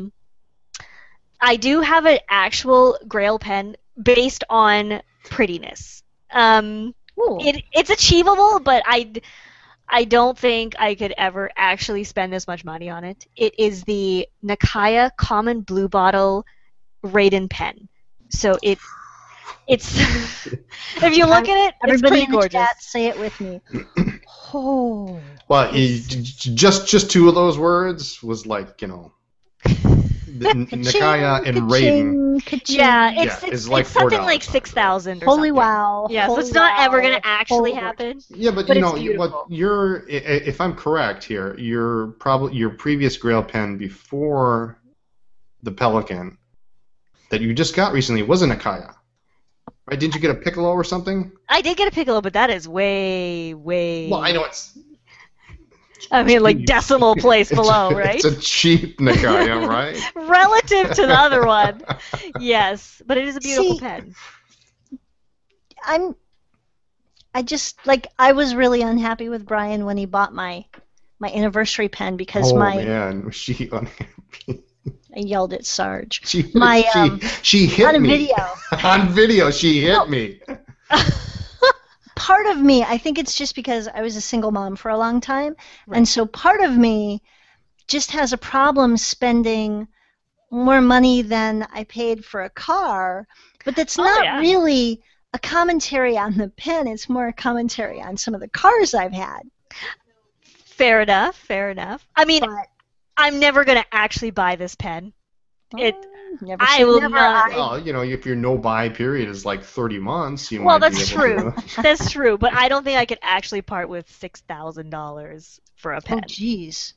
I do have an actual Grail pen based on prettiness. It's achievable, but I don't think I could ever actually spend this much money on it. It is the Nakaya Common Blue Bottle Raiden pen. So it's if you look at it, everybody it's pretty in the gorgeous. chat, say it with me. Oh. Well, just 2 of those words was like Nakaya and Raiden. Yeah, it's like something like 6,000 or Holy something. wow. Yeah, so it's not ever going to actually happen. Yeah, but if I'm correct here, your previous Grail pen before the Pelican that you just got recently was a Nakaya. Right? Didn't you get a Piccolo or something? I did get a Piccolo, but that is way. Well, I know it's. I mean, like decimal place below, right? It's a cheap Nakaya, right? Relative to the other one, yes, but it is a beautiful pen. I was really unhappy with Brian when he bought my anniversary pen because man, was she unhappy? I yelled at Sarge. She hit on me. Video. On video, she hit me. Part of me, I think it's just because I was a single mom for a long time, and so part of me just has a problem spending more money than I paid for a car, but that's not really a commentary on the pen. It's more a commentary on some of the cars I've had. Fair enough. I mean, I'm never going to actually buy this pen. I will not. Well, if your no-buy period is like 30 months, you might be that's able true. That's true, but I don't think I could actually part with $6,000 for a pen. Oh, jeez.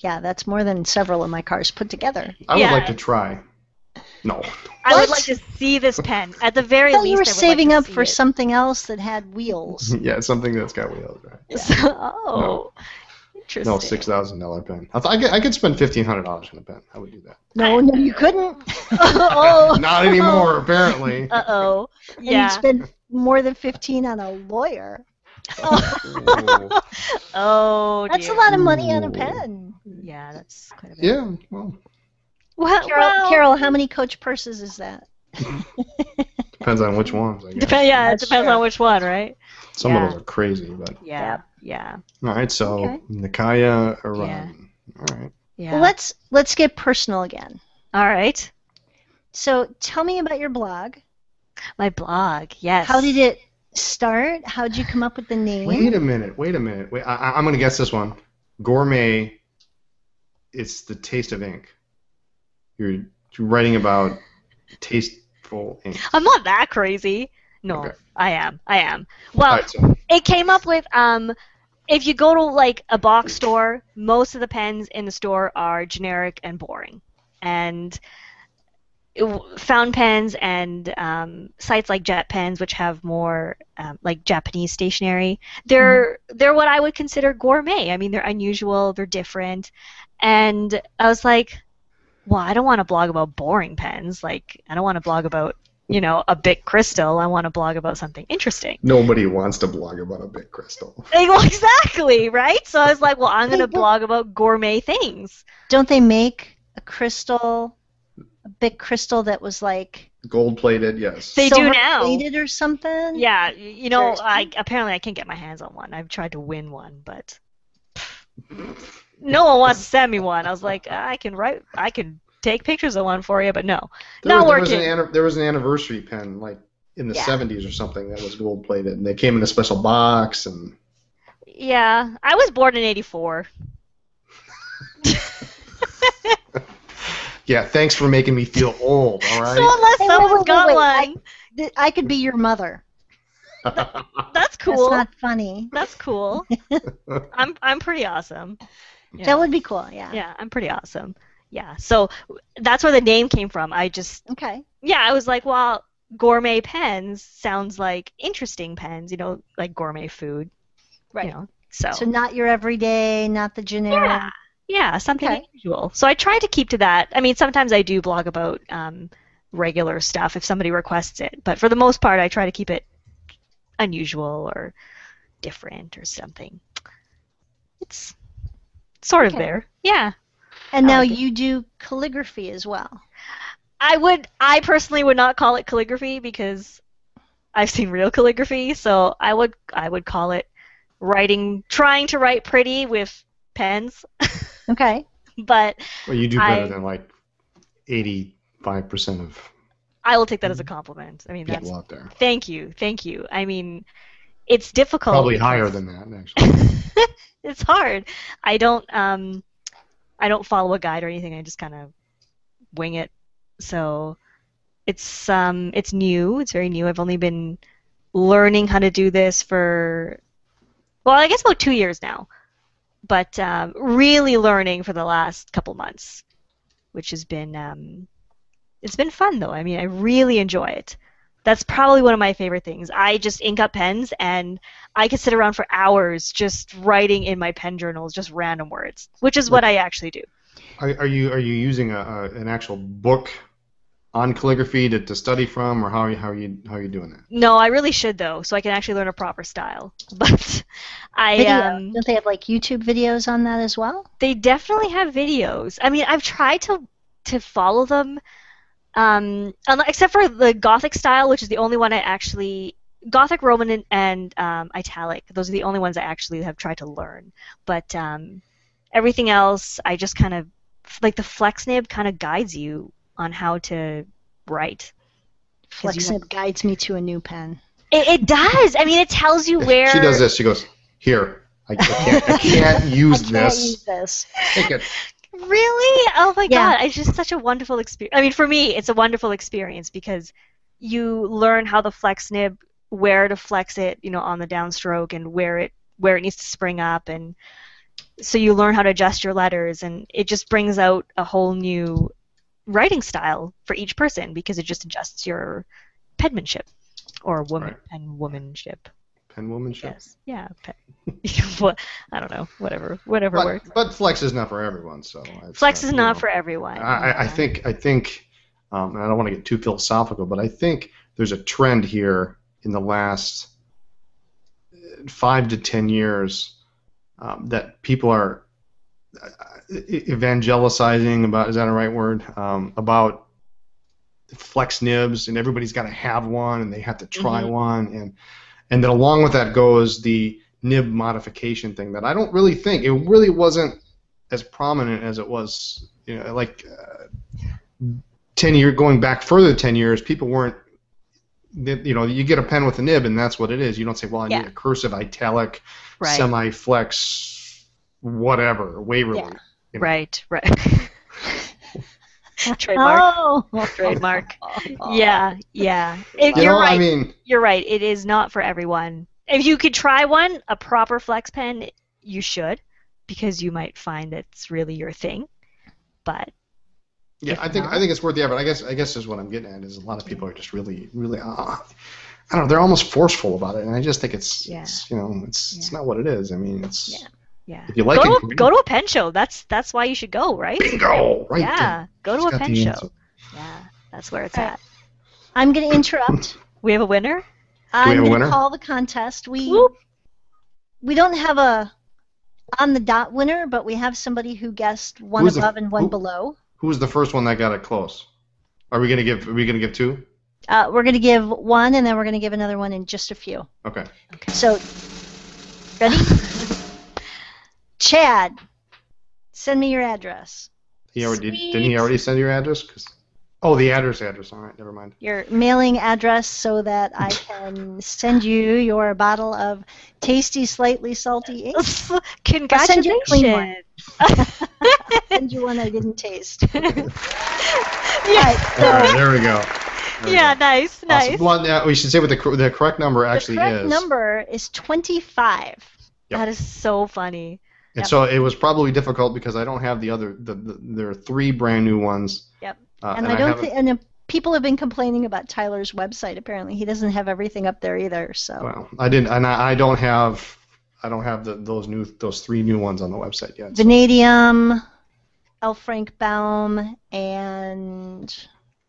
Yeah, that's more than several of my cars put together. I would Yeah. like to try. No. I would What? like to see this pen. At the very I thought least, you were I would saving like to up see for it. something else that had wheels. Yeah, something that's got wheels, right? Oh, interesting. No, $6,000 pen. I could spend $1,500 on a pen. I would do that. No, you couldn't. Oh. Not anymore, apparently. Uh-oh. And Yeah. you'd spend more than 15 on a lawyer. Ooh. Oh, That's dear. a lot of money on a Ooh. pen. Yeah, that's quite a bit. Yeah, well, Well, Carol, how many Coach purses is that? depends on which ones. I guess. yeah, it That's depends true. on which one, right? Some Yeah. of those are crazy, but Yeah. Yeah. all right. So Okay. Nikaya, Iran. Yeah. All right. Yeah. Well, let's get personal again. All right. So tell me about your blog. My blog. Yes. How did it start? How did you come up with the name? Wait a minute. Wait, I'm gonna guess this one. Gourmet. It's the taste of ink. You're writing about tasteful ink. I'm not that crazy. No, Okay. I am. All Well, right, so it came up with if you go to like a box store, most of the pens in the store are generic and boring. And fountain pens and sites like Jet Pens, which have more like Japanese stationery, they're what I would consider gourmet. I mean, they're unusual, they're different, and I was like, well, I don't want to blog about boring pens. Like, I don't want to blog about a Bic Crystal. I want to blog about something interesting. nobody wants to blog about a Bic Crystal. Well, exactly, right? So I was like, well, I'm going to blog about gourmet things. Don't they make a big crystal that was like Gold plated, yes. They do silver now. plated or something? Yeah, Very apparently I can't get my hands on one. I've tried to win one, but no one wants to send me one. I was like, I can take pictures of one for you, but no, not working. There was an anniversary pen, like in the Yeah. 70s or something, that was gold plated, and they came in a special box. And Yeah, I was born in '84. yeah, thanks for making me feel old. All right. So unless Hey, someone's got wait. one, I could be your mother. that's cool. That's not funny. That's cool. I'm pretty awesome. Yeah. That would be cool, yeah. Yeah, I'm pretty awesome. Yeah, so that's where the name came from. Okay. I was like, well, gourmet pens sounds like interesting pens, like gourmet food. Right. So not your everyday, not the generic. yeah, something Okay. unusual. So I try to keep to that. I mean, sometimes I do blog about regular stuff if somebody requests it, but for the most part, I try to keep it unusual or different or something. It's sort of Okay. there. Yeah. And I now like it. you do calligraphy as well. I personally would not call it calligraphy because I've seen real calligraphy, so I would call it trying to write pretty with pens. Okay. But Well, you do better than like 85% of I will take that as a compliment. I mean, that's people out there. thank you. I mean, it's difficult. Probably because higher than that, actually. it's hard. I don't follow a guide or anything. I just kind of wing it. So it's new. It's very new. I've only been learning how to do this for, well, I guess about 2 years now. But really learning for the last couple months, which has been it's been fun though. I mean, I really enjoy it. That's probably one of my favorite things. I just ink up pens and I could sit around for hours just writing in my pen journals just random words, which is what I actually do. Are you using an actual book on calligraphy to study from, or how are you doing that? No, I really should though, so I can actually learn a proper style. But Don't they have like YouTube videos on that as well? they definitely have videos. I mean, I've tried to follow them, except for the Gothic style, which is the only one I actually Gothic, Roman, and Italic. Those are the only ones I actually have tried to learn. But everything else, I just kind of like the FlexNib kind of guides you on how to write. FlexNib guides me to a new pen. It does. I mean, it tells you where. She does this. She goes, "Here, I can't use I can't this. use this. Take it." Really? Oh my Yeah. God! It's just such a wonderful experience. I mean, for me, it's a wonderful experience because you learn how the FlexNib, where to flex it, on the downstroke, and where it needs to spring up, and so you learn how to adjust your letters, and it just brings out a whole new writing style for each person because it just adjusts your penmanship or penwomanship. Penwomanship. Yes. Yeah. I don't know. Whatever works. But Flex is not for everyone, so. Flex is not for everyone. I think, and I don't want to get too philosophical, but I think there's a trend here in the last 5 to 10 years that people are evangelizing about, is that a right word, about flex nibs, and everybody's got to have one, and they have to try one, and then along with that goes the nib modification thing that I don't really think, it really wasn't as prominent as it was, like 10 years, going back further than 10 years, people weren't, you get a pen with a nib and that's what it is. You don't say, well, I need a cursive, italic, semi-flex, whatever, Waverly. Yeah. Right. Trademark. Yeah. You're right. I mean, you're right. It is not for everyone. If you could try one, a proper flex pen, you should, because you might find it's really your thing. But yeah, I think it's worth the effort. I guess is what I'm getting at is a lot of people are just really, really, I don't know, they're almost forceful about it, and I just think it's not what it is. I mean, it's. Yeah. If you like go to a pen show. That's why you should go, right? Bingo! Right. Yeah. Go to a pen show. Yeah. That's where it's at. I'm going to interrupt. We have a winner? I'm going to call the contest. We don't have a on the dot winner, but we have somebody who guessed one above and one below. Who was the first one that got it close? Are we going to give two? We're going to give one, and then we're going to give another one in just a few. Okay. So, ready? Chad, send me your address. Didn't he already send your address? The address. All right, never mind. Your mailing address so that I can send you your bottle of tasty, slightly salty ink. Congratulations. I'll send you a clean one. I'll send you one I didn't taste. Yeah. All right, there we go. Nice. Well, we should say what the correct number actually is. The correct number is 25. Yep. That is so funny. And so it was probably difficult because I don't have the other. There are 3 brand new ones. Yep. And I don't think. And people have been complaining about Tyler's website. Apparently, he doesn't have everything up there either. So. Well, I didn't, and I don't have. I don't have those 3 new ones on the website yet. So. Vanadium, L. Frank Baum, and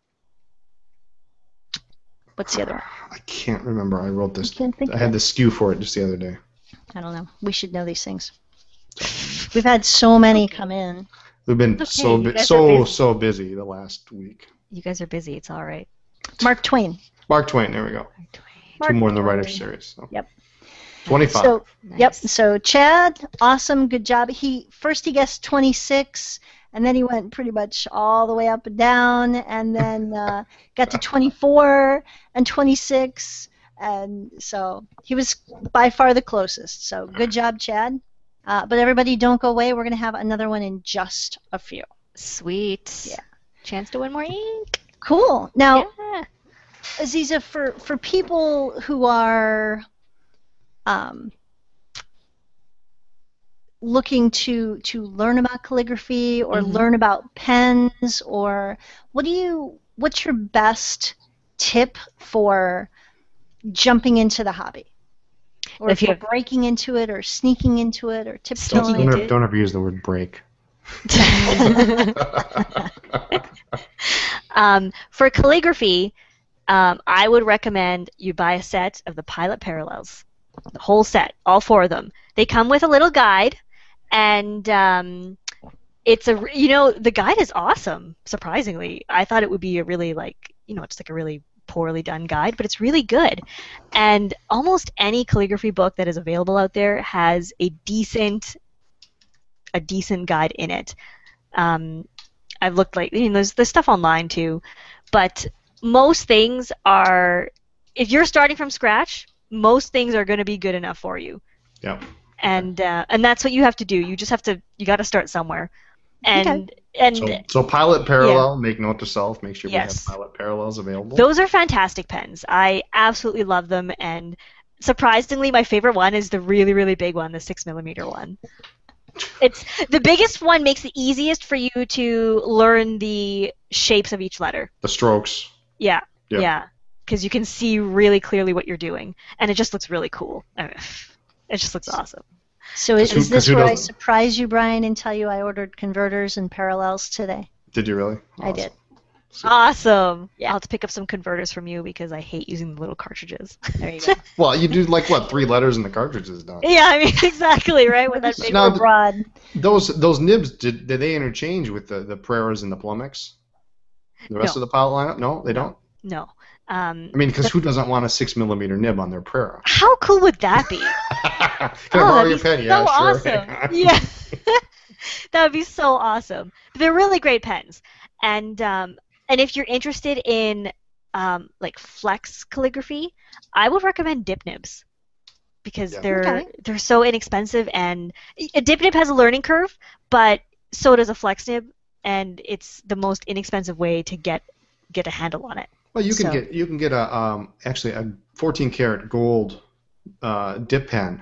what's the other one? I can't remember. I wrote this. I had the SKU for it just the other day. I don't know. We should know these things. We've had so many come in. We've been so busy the last week. You guys are busy. It's all right. Mark Twain. Mark Twain. There we go. Mark 2 more in the Twain. writer's series. So. Yep. 25. So, Nice. Yep. So Chad, awesome, good job. He guessed 26, and then he went pretty much all the way up and down, and then got to 24 and 26, and so he was by far the closest. So good job, Chad. But everybody, don't go away. We're going to have another one in just a few. Sweet. Yeah. Chance to win more ink. Cool. Now, Yeah. Aziza, for people who are looking to learn about calligraphy or learn about pens, or what's your best tip for jumping into the hobby? Or if you're breaking into it, or sneaking into it, or tiptoeing. Don't ever use the word break. For calligraphy, I would recommend you buy a set of the Pilot Parallels. The whole set, all 4 of them. They come with a little guide, and the guide is awesome. Surprisingly, I thought it would be a really just like a really poorly done guide, but it's really good. And almost any calligraphy book that is available out there has a decent guide in it. I've looked there's stuff online too, but most things are, if you're starting from scratch, most things are going to be good enough for you. Yeah. And that's what you have to do. You got to start somewhere. So Pilot Parallel, make note to self, make sure we have Pilot Parallels available. Those are fantastic pens. I absolutely love them, and surprisingly, my favorite one is the really, really big one, the 6mm one. It's the biggest one makes it easiest for you to learn the shapes of each letter. The strokes. Yeah. Yeah. Yeah. Because you can see really clearly what you're doing, and it just looks really cool. I mean, it just looks awesome. So Because is this who where I doesn't? surprise you, Brian, and tell you I ordered converters and parallels today? Did you really? I did. Awesome. Yeah. I'll have to pick up some converters from you because I hate using the little cartridges. There you go. Well, you do like what? 3 letters and the cartridge is done. Yeah, I mean exactly right with that big. Now, Super broad. Those nibs did they interchange with the Pereiras and the Plumix? The rest No. of the pilot lineup? No, they don't. No. I mean, because who doesn't want a 6mm nib on their Prera? How cool would that be? Can I Oh, borrow that'd your be pen? so Yeah, sure. awesome. Yeah. That would be so awesome. They're really great pens. And if you're interested in like flex calligraphy, I would recommend dip nibs because Yeah. they're so inexpensive, and a dip nib has a learning curve, but so does a flex nib, and it's the most inexpensive way to get a handle on it. Well, you can So- get a actually a 14 karat gold dip pen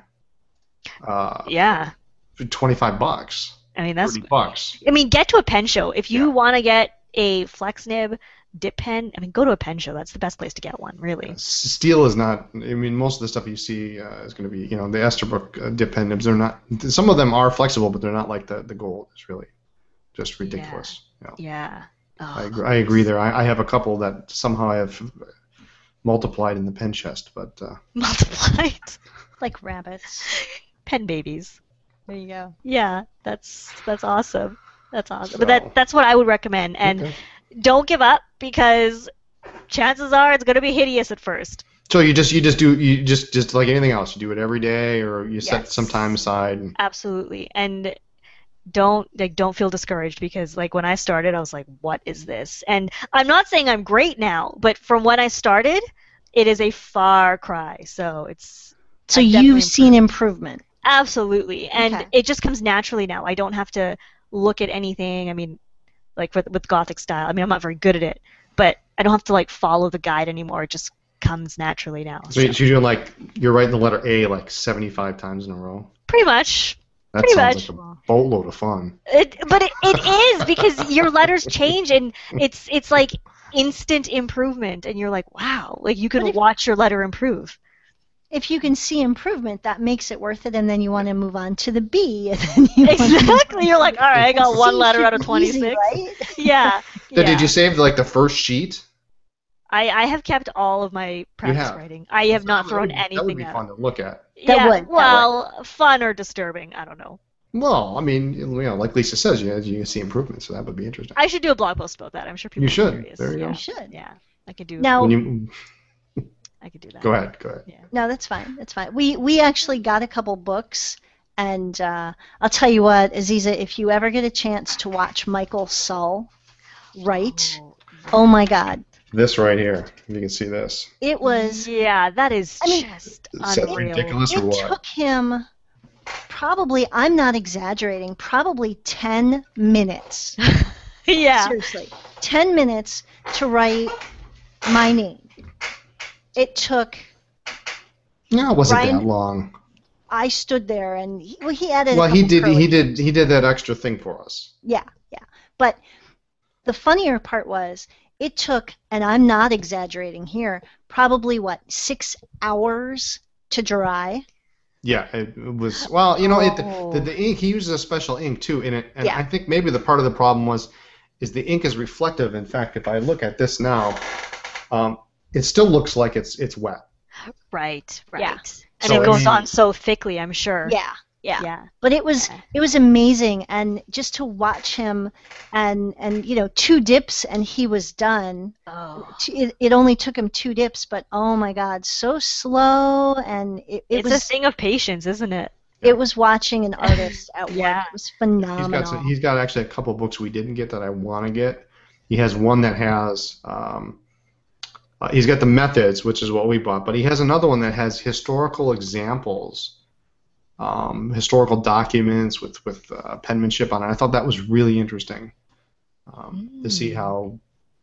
Yeah. for $25. I mean that's $30. I mean, get to a pen show. If you want to get a flex nib dip pen, I mean, go to a pen show. That's the best place to get one, really. Steel is not. I mean, most of the stuff you see is going to be, the Esterbrook dip pen nibs. They're not. Some of them are flexible, but they're not like the gold. It's really just ridiculous. Yeah. Yeah. I Oh, agree there. I have a couple that somehow I have multiplied in the pen chest, but multiplied. Like rabbits. Pen babies. There you go. Yeah, that's awesome. That's awesome. So- But that's what I would recommend. And Okay. don't give up because chances are it's going to be hideous at first. So you just like anything else. You do it every day, or you set Yes. some time aside. And, Absolutely. And don't feel discouraged because like when I started I was like, what is this? And I'm not saying I'm great now, but from when I started, it is a far cry. So it's So I've definitely you've seen improvement. absolutely, and Okay. it just comes naturally now. I don't have to look at anything. I mean, like with Gothic style. I mean, I'm not very good at it, but I don't have to like follow the guide anymore. It just comes naturally now. so you're doing like you're writing the letter A like 75 times in a row. Pretty much. That Pretty sounds much. like a boatload of fun. But it is because your letters change and it's like instant improvement, and you're like, wow, like you But can if- watch your letter improve. If you can see improvement, that makes it worth it, and then you want to move on to the B. And then you Exactly. You're like, all right, I got one C letter should out of be 26. easy, right? Yeah. So Yeah. did you save like the first sheet? I have kept all of my practice have? writing. I have not thrown That would anything be out. fun to look at. That Yeah, would. well, fun or disturbing, I don't know. Well, I mean, like Lisa says, you can see improvement, so that would be interesting. I should do a blog post about that. I'm sure people You are should. curious. There you yeah. go. You should. Yeah, I could do. Now, When you, I could do that. go ahead. Yeah. no, that's fine. That's fine. We actually got a couple books, and I'll tell you what, Aziza, if you ever get a chance to watch Michael Sull write, oh my God, This right here, if you can see this. it was. Yeah, that is I mean, just Is that unreal. ridiculous or It what? took him probably, I'm not exaggerating, probably 10 minutes. Yeah. Seriously, 10 minutes to write my name. It took. No, it wasn't Ryan- that long. I stood there, and he added. Well, a he couple did curly- that extra thing for us. Yeah. But the funnier part was it took, and I'm not exaggerating here, probably 6 hours to dry. Yeah, it was. Well, Oh. the ink, he uses a special ink too in it, and Yeah. I think maybe the part of the problem is the ink is reflective. In fact, if I look at this now, it still looks like it's wet. Right. Right. Yeah. And So, it I goes mean- on so thickly, I'm sure. Yeah. Yeah. But it was amazing, and just to watch him, and 2 dips, and he was done. Oh. It only took him 2 dips, but oh my God, so slow, and it It's was a thing of patience, isn't it? it was watching an artist at work. Yeah. It was phenomenal. He's got actually a couple books we didn't get that I want to get. He has one that has. He's got the methods, which is what we bought, but he has another one that has historical examples, historical documents with penmanship on it. I thought that was really interesting to see how,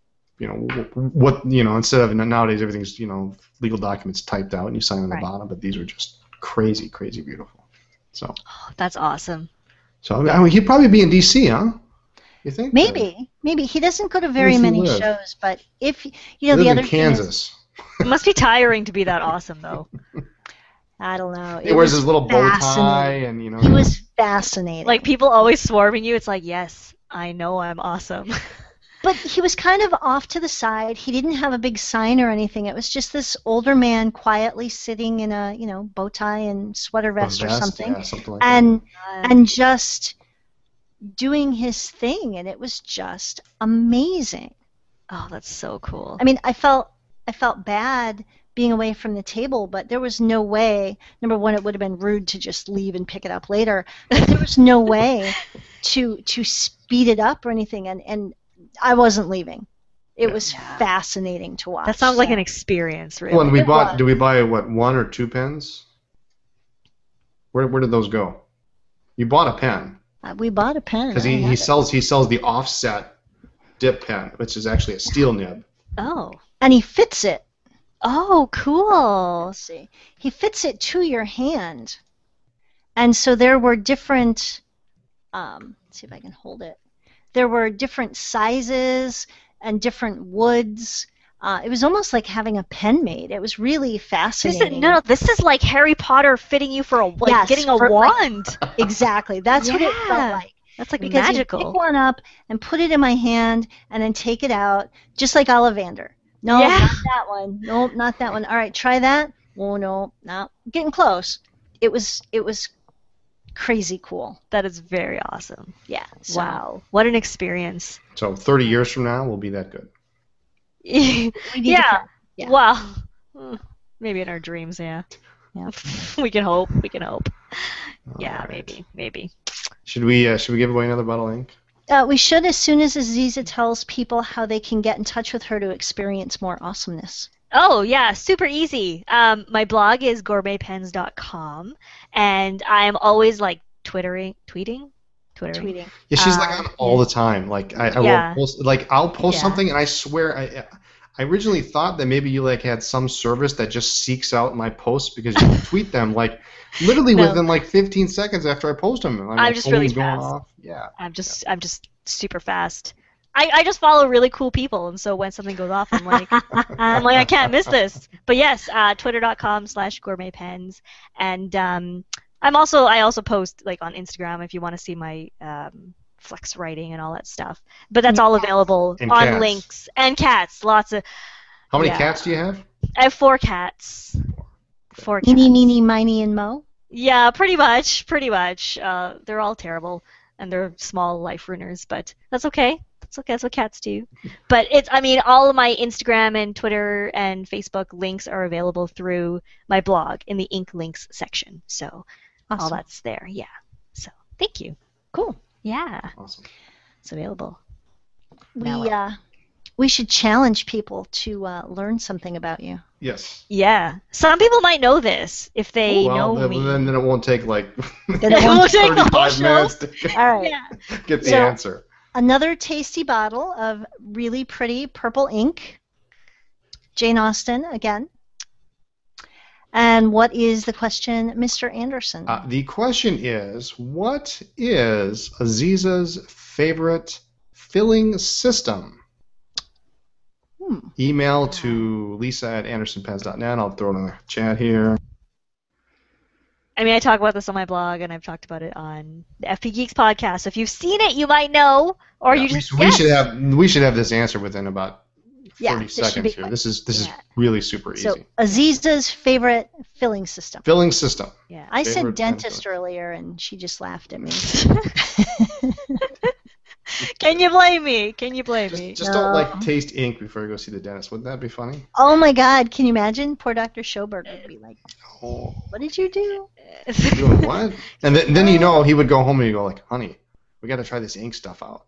what instead of nowadays everything's legal documents typed out and you sign on the Right. bottom, but these are just crazy, crazy beautiful. So Oh, that's awesome. So I mean, he'd probably be in D.C., huh? You think? Maybe he doesn't go to very does he many live? shows, but if He the lives other in thing is, Kansas. It must be tiring to be that awesome, though. I don't know. He It wears was his little bow tie, fascinating. and you know. He was fascinating. Like, people always swarming you. It's like, yes, I know I'm awesome. But he was kind of off to the side. He didn't have a big sign or anything. It was just this older man quietly sitting in a, bow tie and sweater vest or something, Yeah, something like and just doing his thing, and it was just amazing. Oh, that's so cool. I mean, I felt bad being away from the table, but there was no way. Number one, it would have been rude to just leave and pick it up later. But there was no way to speed it up or anything, and I wasn't leaving. It was fascinating to watch. That sounds like an experience, really. Well, and It was. did we buy, what, 1 or 2 pens? Where did those go? You bought a pen. We bought a pen. Because I he had it. sells the offset dip pen, which is actually a steel nib. Oh. And he fits it. Oh, cool. Let's see. He fits it to your hand. And so there were different, let's see if I can hold it. There were different sizes and different woods. It was almost like having a pen made. It was really fascinating. This is like Harry Potter fitting you for getting a for, wand. Exactly. That's what it Yeah. felt like. That's like Because magical. you pick one up and put it in my hand and then take it out, just like Ollivander. No, Yeah. not that one. Nope, not that one. All right, try that. Oh, no, getting close. It was crazy cool. That is very awesome. Yeah. So. Wow. What an experience. So 30 years from now, we'll be that good. We need to Yeah. come. Yeah. Well, maybe in our dreams, yeah. Yeah. We can hope. Yeah, All right. maybe. Should we give away another bottle of ink? We should as soon as Aziza tells people how they can get in touch with her to experience more awesomeness. Oh, yeah, super easy. My blog is gourmetpens.com, and I'm always, tweeting. Tweeting. Yeah, she's on all the time. Like I Yeah. will post, I'll post Yeah. something, and I swear I originally thought that maybe you had some service that just seeks out my posts because you tweet them literally No. within 15 seconds after I post them. And I'm just really phone's going fast. off. Yeah. I'm just super fast. I just follow really cool people, and so when something goes off, I'm like, I can't miss this. But yes, twitter.com/gourmetpens, and I also post on Instagram if you want to see my flex writing and all that stuff. But that's all available And on cats. links, and cats, lots of. How many Yeah. cats do you have? I have 4 cats. 4 cats. Eeny, meeny, miny, and mo. Yeah, pretty much. They're all terrible, and they're small life ruiners, but that's okay. That's what cats do. But all of my Instagram and Twitter and Facebook links are available through my blog in the ink links section. So all Awesome. that's there. Yeah. So thank you. Cool. Yeah, Awesome. it's available. Now We should challenge people to learn something about you. Yes. Yeah. Some people might know this if they well, know me. then it won't take Then it won't take the whole 35 show. minutes to All right. Yeah. get the So- answer. Another tasty bottle of really pretty purple ink. Jane Austen again. And what is the question, Mr. Anderson? The question is, what is Aziza's favorite filling system? Email to lisa@andersonpens.net. I'll throw it in the chat here. I talk about this on my blog, and I've talked about it on the FP Geeks podcast. So if you've seen it, you might know, or Yeah, you just we guessed. should have this answer within about 30 Yeah, this should seconds be here. quick. This is Yeah. really super easy. So Aziza's favorite filling system. Filling system. Yeah. I said Favorite dentist pencil. earlier, and she just laughed at me. Can you blame me? Just don't taste ink before you go see the dentist. Wouldn't that be funny? Oh my God! Can you imagine? Poor Dr. Schoberg would be like, Oh, "What did you do?" doing what? And then he would go home and he'd go honey, we got to try this ink stuff out.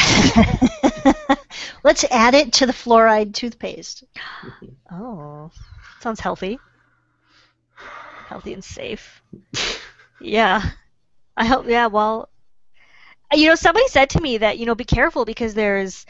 Let's add it to the fluoride toothpaste. Oh, sounds healthy. Healthy and safe. Yeah. I hope. Yeah. Well, somebody said to me that be careful because there's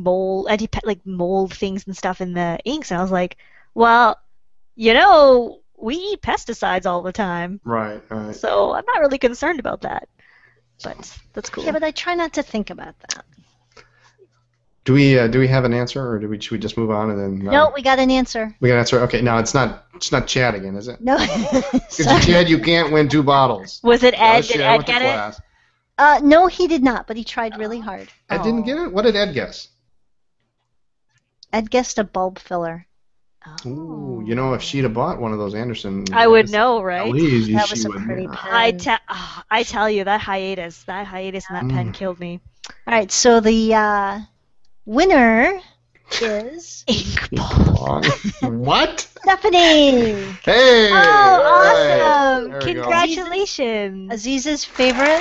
anti-mold mold things and stuff in the inks, and I was like, well, we eat pesticides all the time, Right. Right. so I'm not really concerned about that. But that's cool. Yeah, but I try not to think about that. Do we have an answer, or should we just move on and then? No, we got an answer. We got an answer. Okay, now it's not Chad again, is it? No. Because Chad, you can't win 2 bottles. Was it Ed? Shit, Did I Ed went to get it? class. No, he did not, but he tried really hard. Ed didn't get it. What did Ed guess? Ed guessed a bulb filler. Ooh, you know, if she'd have bought one of those Anderson, I would know, right? LEs, That she was a would. pretty I pen. tell you, that hiatus and that pen killed me. All right, so the winner is Ink ball. What? Stephanie. Hey! Oh, all right. awesome. There we go. Congratulations. Aziz's favorite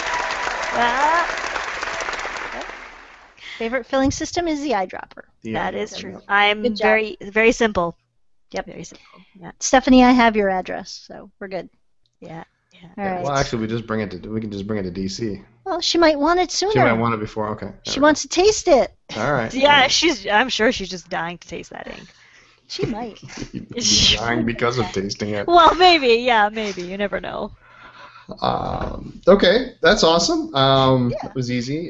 filling system is the eyedropper. That is Yeah. true. I'm Good job. very, very simple. Yep. Very simple. Yeah. Stephanie, I have your address, so we're good. Yeah. All Yeah, right. well, actually, we can just bring it to DC. Well, she might want it sooner. She might want it before. Okay. She wants to taste it. All right. Yeah, I'm sure she's just dying to taste that ink. She might. She's dying because of tasting it. Well, maybe. Yeah, maybe. You never know. Okay, that's awesome. It was easy.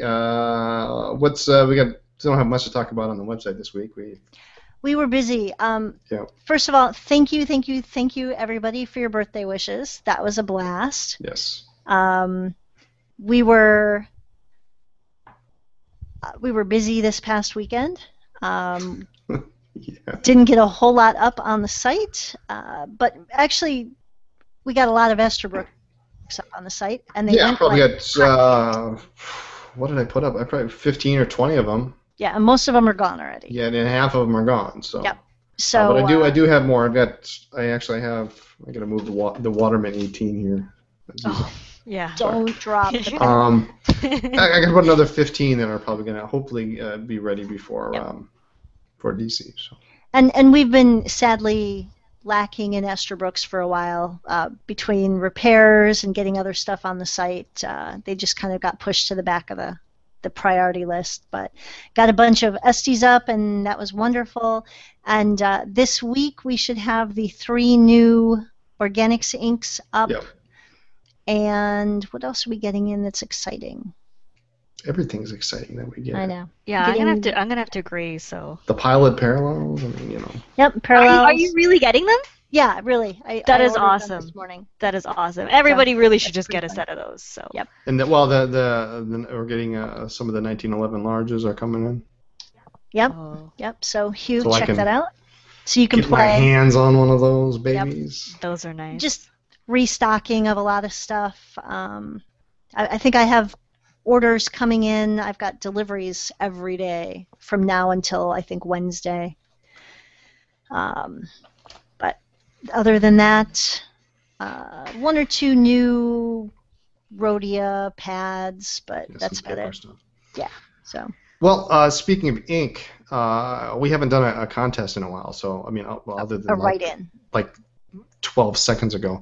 We don't have much to talk about on the website this week. We were busy. Yeah. First of all, thank you, everybody, for your birthday wishes. That was a blast. Yes. We were busy this past weekend. Yeah. Didn't get a whole lot up on the site, but actually, we got a lot of Esterbrook up on the site, and they I went probably like, got. What did I put up? I probably 15 or 20 of them. yeah, and most of them are gone already. Yeah, and half of them are gone. So. Yep. So, but I do have more. I actually have. I got to move the Waterman 18 here. Oh, yeah. don't drop the pen. I got about another 15 that are probably going to hopefully be ready before for DC. So. And we've been sadly lacking in Esterbrook's for a while. Between repairs and getting other stuff on the site, they just kind of got pushed to the back of the priority list. But got a bunch of Estes up, and that was wonderful. And this week we should have the 3 new Organics inks up. Yep. And what else are we getting in that's exciting? Everything's exciting that we get. I know. Yeah, I'm gonna have to agree. So. The pilot parallels. I mean, Yep, parallels. Are you really getting them? Yeah, really. That I is ordered them awesome. this morning. That is awesome. Everybody really should just pretty get a fun. set of those. So. Yep. and we're getting some of the 1911 larges are coming in. Yep. Oh, Yep. So Hugh, So I check can that out. So you can Get my play. hands on one of those babies. those are nice. Just restocking of a lot of stuff. I think I have orders coming in. I've got deliveries every day from now until I think Wednesday. But other than that, 1 or 2 new Rhodia pads, but Yeah, that's some about paper it. stuff. So Well, speaking of ink, we haven't done a contest in a while. So I mean, other than a write-in. like 12 seconds ago.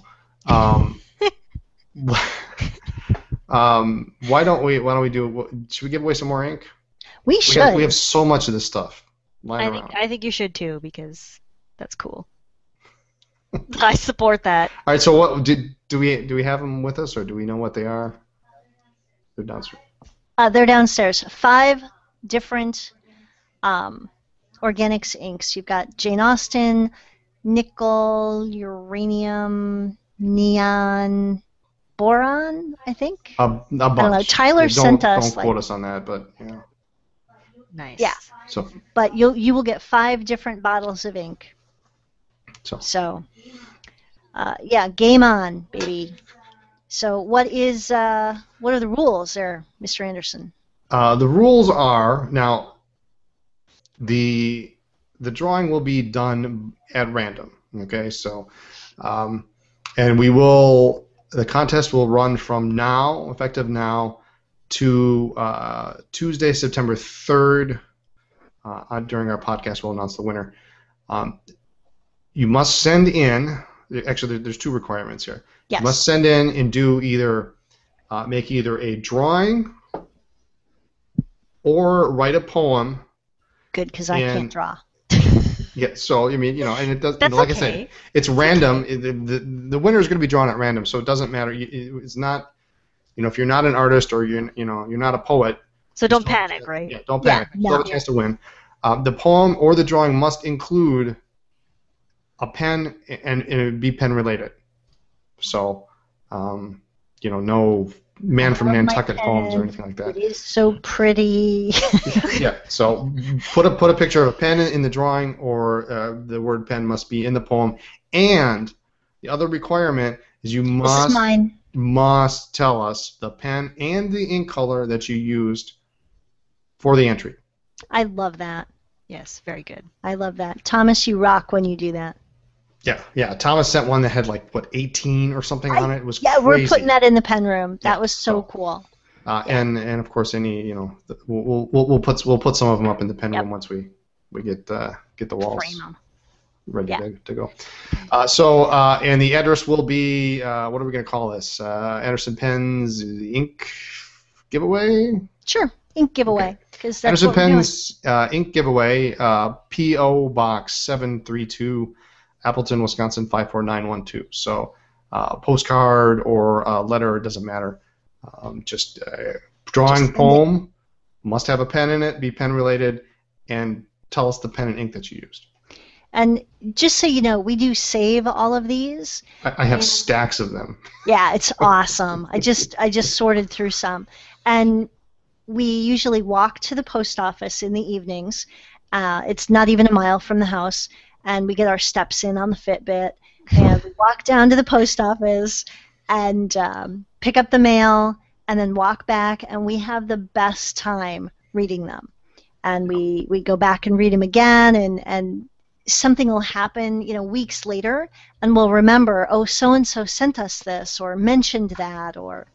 Why don't we do? Should we give away some more ink? We should. We have so much of this stuff lying I around. think you should too, because that's cool. I support that. All right. So what do we have them with us, or do we know what they are? They're downstairs. They're downstairs. 5 different organics inks. You've got Jane Austen, nickel, uranium, neon, boron, I think. A bunch. I don't know. Tyler sent us, Don't quote us on that, but yeah. Nice. Yeah. So But you will get 5 different bottles of ink. So. Yeah, game on, baby. So what are the rules there, Mr. Anderson? The rules are now. The drawing will be done at random. Okay, so, and the contest will run from now, effective now, to Tuesday, September 3rd. During our podcast, we'll announce the winner. You must send in. Actually, there's 2 requirements here. Yes. You must send in and do make either a drawing or write a poem. Good, because I can't draw. Yeah, so I mean, and it does. That's Like I okay. said, it's random. The winner is going to be drawn at random, so it doesn't matter. It's not, if you're not an artist or you're not a poet. So don't panic, right? Yeah, don't panic. Yeah, You still have a chance to win. The poem or the drawing must include a pen, and it would be pen related. So, no Man from Nantucket poems or anything like that. It is so pretty. Yeah. So put a picture of a pen in the drawing, or the word pen must be in the poem. And the other requirement is you This is mine. must tell us the pen and the ink color that you used for the entry. I love that. Yes, very good. I love that. Thomas, you rock when you do that. Yeah. Thomas sent one that had 18 or something on it. It was Yeah, crazy. we're putting that in the pen room. That Yeah, was so so- cool. And of course we'll put some of them up in the pen room once we get the walls Frame 'em. ready Yeah. to go. And the address will be what are we going to call this? Anderson Pens ink giveaway. Sure, ink giveaway. Because that's Anderson what we're doing. Pens ink giveaway. P.O. Box 732, Appleton, Wisconsin 54912. So postcard or letter, it doesn't matter. Just drawing Just send poem, must have a pen in it, be pen related, and tell us the pen and ink that you used. And just so you know, we do save all of these. I have stacks of them. Yeah, it's awesome. I just sorted through some, and we usually walk to the post office in the evenings. It's not even a mile from the house, and we get our steps in on the Fitbit, and we walk down to the post office and pick up the mail, and then walk back, and we have the best time reading them. And we go back and read them again, and something will happen, weeks later, and we'll remember, oh, so-and-so sent us this, or mentioned that, or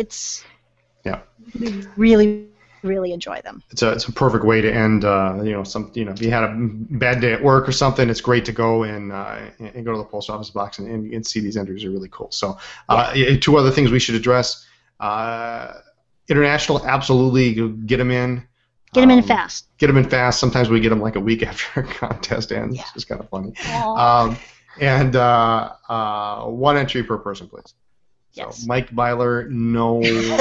we really, really enjoy them. It's a perfect way to end. If you had a bad day at work or something, it's great to go and go to the post office box and see these entries are really cool. So, two other things we should address. International, absolutely get them in. Get them in fast. Get them in fast. Sometimes we get them a week after a contest ends. Yeah. It's just kind of funny. Aww. One entry per person, please. Yes. So Mike Byler, no.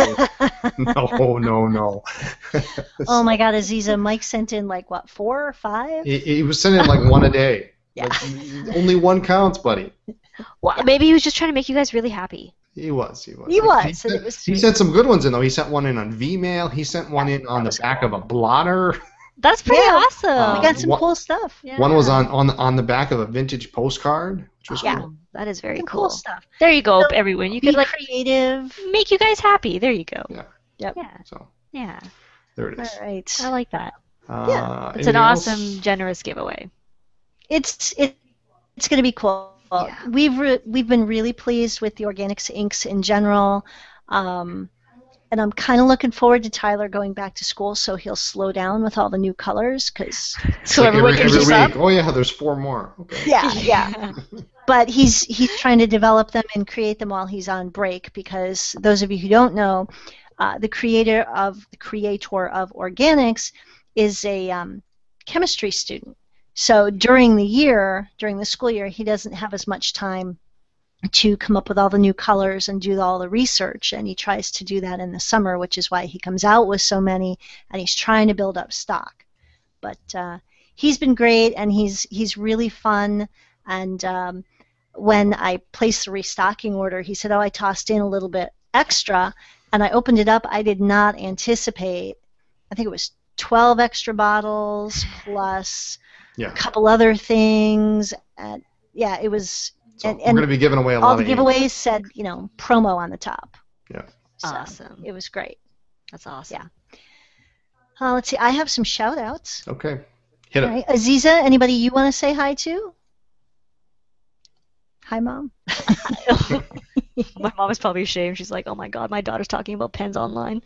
No. Oh my God, Aziza, Mike sent in 4 or 5? He was sending one a day. Yeah. Only one counts, buddy. Well, maybe he was just trying to make you guys really happy. He was. He was. He sent some good ones in, though. He sent one in on Vmail. He sent one in on the back of a blotter. That's pretty awesome. We got some cool stuff. Yeah. One was on the back of a vintage postcard, which was cool. That is very Some cool. stuff. There you go, So, everyone. You Be could creative. make you guys happy. There you go. Yeah. Yep. Yeah. So Yeah. there it is. All right. I like that. Yeah. It's an Anything else? awesome, generous giveaway. It's going to be cool. Yeah. We've been really pleased with the Organics inks in general, and I'm kind of looking forward to Tyler going back to school, so he'll slow down with all the new colors, because So everyone can every keep week. up. Oh yeah, there's 4 more. Okay. yeah. But he's trying to develop them and create them while he's on break, because those of you who don't know, the creator of Organics is a chemistry student. So during the school year, he doesn't have as much time to come up with all the new colors and do all the research, and he tries to do that in the summer, which is why he comes out with so many, and he's trying to build up stock. But he's been great, and he's really fun, and when I placed the restocking order, he said, oh, I tossed in a little bit extra, and I opened it up. I did not anticipate, I think it was 12 extra bottles plus a couple other things. And it was. So and we're going to be giving away a lot all the of ink. giveaways said, promo on the top. Yeah. So Awesome. It was great. That's awesome. Yeah. Let's see. I have some shout outs. Okay. Hit it. All right. Aziza, anybody you want to say hi to? Hi, Mom. My mom is probably ashamed. She's like, oh my god, my daughter's talking about pens online.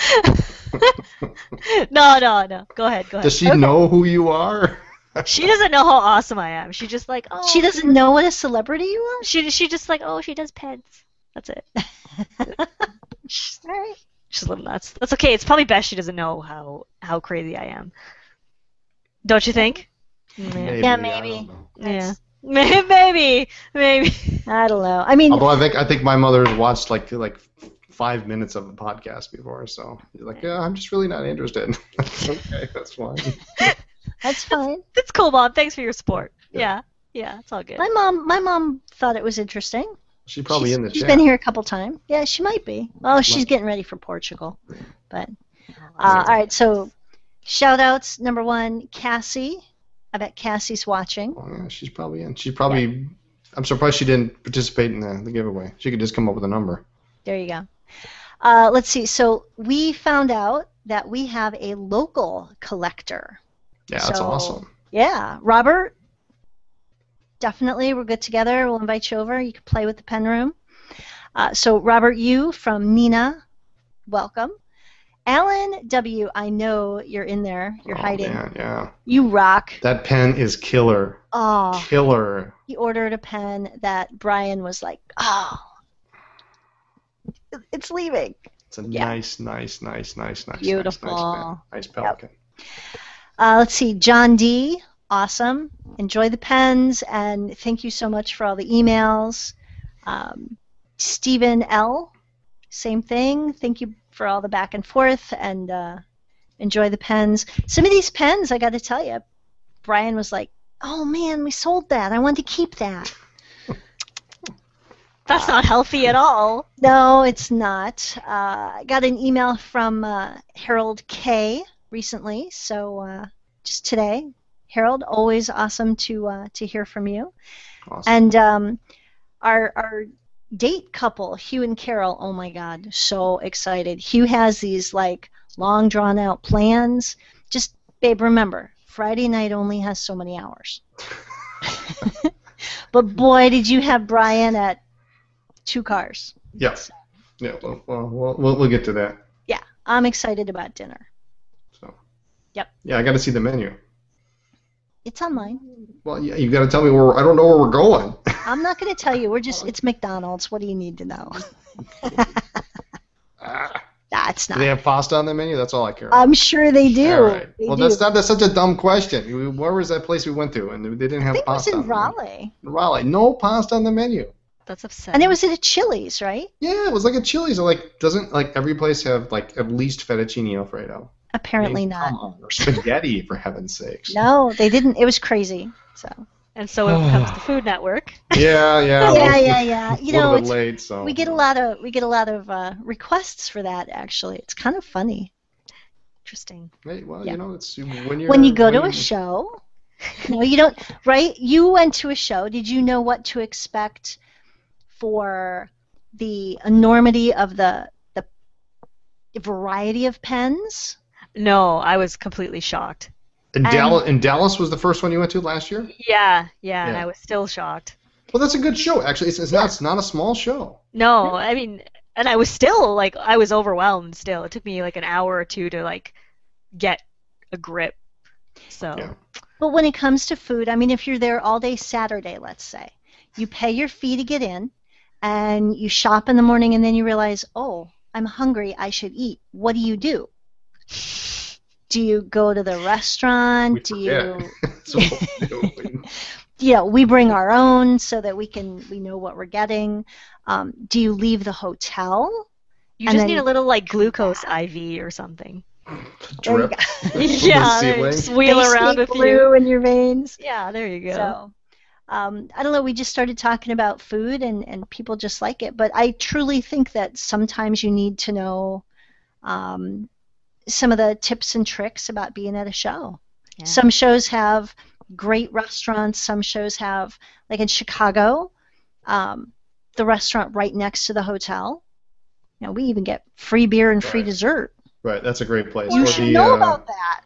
No. Go ahead. Does she know who you are? She doesn't know how awesome I am. She just like, oh. She doesn't know what a celebrity you are? She just like, oh, she does pens. That's it. All right. She's a little nuts. That's okay. It's probably best she doesn't know how crazy I am. Don't you think? Maybe, Yeah, I maybe. don't know. Yeah. That's- Maybe. I don't know. I mean, Although I think my mother's watched like 5 minutes of the podcast before, so she's like, yeah, I'm just really not interested. Okay, that's fine. that's fine. That's cool, Mom. Thanks for your support. Yeah. Yeah, it's all good. My mom thought it was interesting. She's probably in the She's chat. been here a couple times. Yeah, she might be. Oh, she's getting ready for Portugal. But all right, so shout outs. Number 1, Cassie. I bet Cassie's watching. Oh, yeah, she's probably in. She's probably. I'm surprised she didn't participate in the giveaway. She could just come up with a number. There you go. Let's see. So we found out that we have a local collector. Yeah, that's So- awesome. Yeah, Robert. Definitely, we're good together. We'll invite you over. You can play with the pen room. So Robert Yu from Nina, welcome. Alan W, I know you're in there. You're hiding. Man, yeah. You rock. That pen is killer. Oh, Killer. he ordered a pen that Brian was like, oh, it's leaving. It's a Yeah. nice Beautiful. Nice pelican. Let's see, John D, awesome. Enjoy the pens, and thank you so much for all the emails. Stephen L, same thing. Thank you for all the back and forth, and enjoy the pens. Some of these pens, I got to tell you, Brian was like, oh man, we sold that. I wanted to keep that. That's not healthy at all. No, it's not. I got an email from Harold K recently, so just today. Harold, always awesome to hear from you. Awesome. And our date couple, Hugh and Carol, oh my God, so excited. Hugh has these like long drawn out plans. Just, babe, remember, Friday night only has so many hours. But boy, did you have Brian at 2 cars. Yes. Yeah. Well, we'll get to that. Yeah, I'm excited about dinner. So. Yep. Yeah, I got to see the menu. It's online. Well, yeah, you got to tell me where. I don't know where we're going. I'm not going to tell you. It's McDonald's. What do you need to know? That's Do not. they have pasta on the menu? That's all I care about. I'm sure they do. All right. They Well, do. that's such a dumb question. Where was that place we went to? And they didn't I have think it was pasta. in on the menu. Raleigh. Raleigh. No pasta on the menu. That's upsetting. And it was at a Chili's, right? Yeah, it was like a Chili's. Like, doesn't like every place have like at least fettuccine alfredo? Apparently I mean, not. Come on, or spaghetti for heaven's sakes. No, they didn't. It was crazy. So. And so it becomes the Food Network. Yeah. Yeah. You a know, little bit late, so we get a lot of requests for that. Actually, it's kind of funny. Interesting. Hey, well, Yeah. you know, it's when When you go to a show, no, you don't. Right? You went to a show. Did you know what to expect for the enormity of the variety of pens? No, I was completely shocked. In Dallas was the first one you went to last year. Yeah, and Yeah. I was still shocked. Well, that's a good show. Actually, it's not a small show. No, I mean, and I was still like, I was overwhelmed still. It took me like an hour or two to like get a grip. So. Yeah. But when it comes to food, I mean, if you're there all day Saturday, let's say, you pay your fee to get in, and you shop in the morning, and then you realize, oh, I'm hungry, I should eat. What do? Do you go to the restaurant? We forget. That's what we do. We bring our own so that we know what we're getting. Do you leave the hotel? You And just then- need a little like glucose IV or something. Drip. Yeah, ceiling. just wheel They around stay with blue you. in your veins. Yeah, there you go. So, I don't know. We just started talking about food, and people just like it. But I truly think that sometimes you need to know some of the tips and tricks about being at a show. Yeah. Some shows have great restaurants. Some shows have, like in Chicago, the restaurant right next to the hotel. We even get free beer and free Right. dessert. Right, that's a great place. You Or should the, know about that.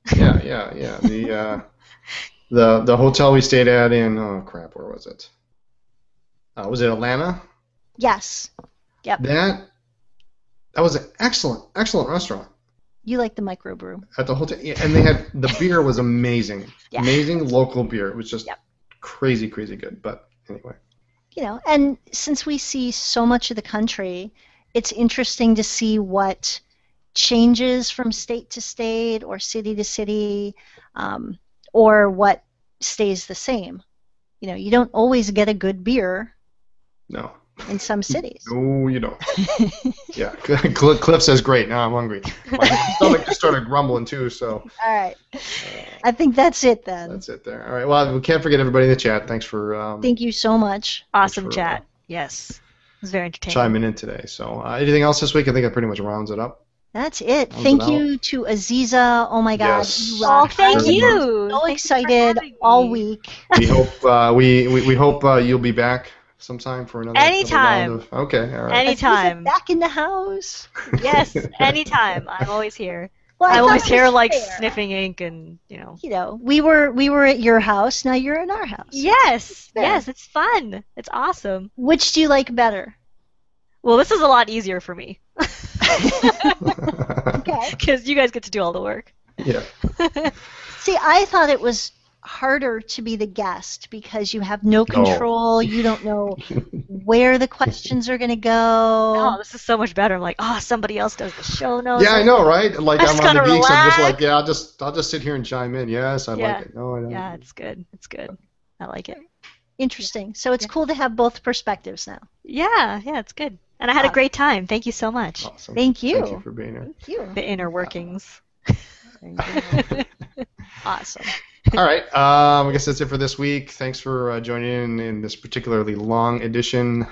Yeah. The hotel we stayed at in where was it? Was it Atlanta? Yes. Yep. That was an excellent restaurant You like the microbrew. at the hotel, yeah, and they had the beer was amazing, Yeah. amazing local beer. It was just Yep. crazy good. But anyway, And since we see so much of the country, it's interesting to see what changes from state to state or city to city, or what stays the same. You know, you don't always get a good beer No. in some cities. No, you don't. Yeah, Cliff says great. Now I'm hungry. My stomach just started grumbling too, so. All right. I think that's it then. That's it there. All right. Well, we can't forget everybody in the chat. Thanks for Thank you so much. Awesome for, chat. Yes. It was very entertaining. chiming in today. So, anything else this week? I think that pretty much rounds it up. That's it. Rounds Thank it you to Aziza. Oh my God, Yes. you Oh, rock. thank I was you. so Thank you for excited having me. all week. We hope we hope you'll be back sometime for another Anytime. round of, okay. All right. Anytime. Aziza back in the house. Yes, anytime. I'm always here. Well, I I'm thought always it here was like fair. sniffing ink and, you know. You know, we were at your house. Now you're in our house. Yes, fair. yes, it's fun. It's awesome. Which do you like better? Well, this is a lot easier for me. Okay. Because you guys get to do all the work. Yeah. See, I thought it was harder to be the guest because you have no control. You don't know where the questions are going to Oh, go. this is so much better. I'm like, oh, somebody else does the show notes. Yeah, I know, right? Like I'm I'm just on the gonna geeks. I'm just like, relax. yeah, I'll just sit here and chime in. Yes, I Yeah. like it. No, I don't. Yeah, it's good. It's good. I like it. Interesting. So it's cool to have both perspectives now. Yeah, it's good. And I had a great time. Thank you so much. Awesome. Thank you. Thank you for being here. Thank you. The inner workings. Awesome. All right. I guess that's it for this week. Thanks for joining in this particularly long edition.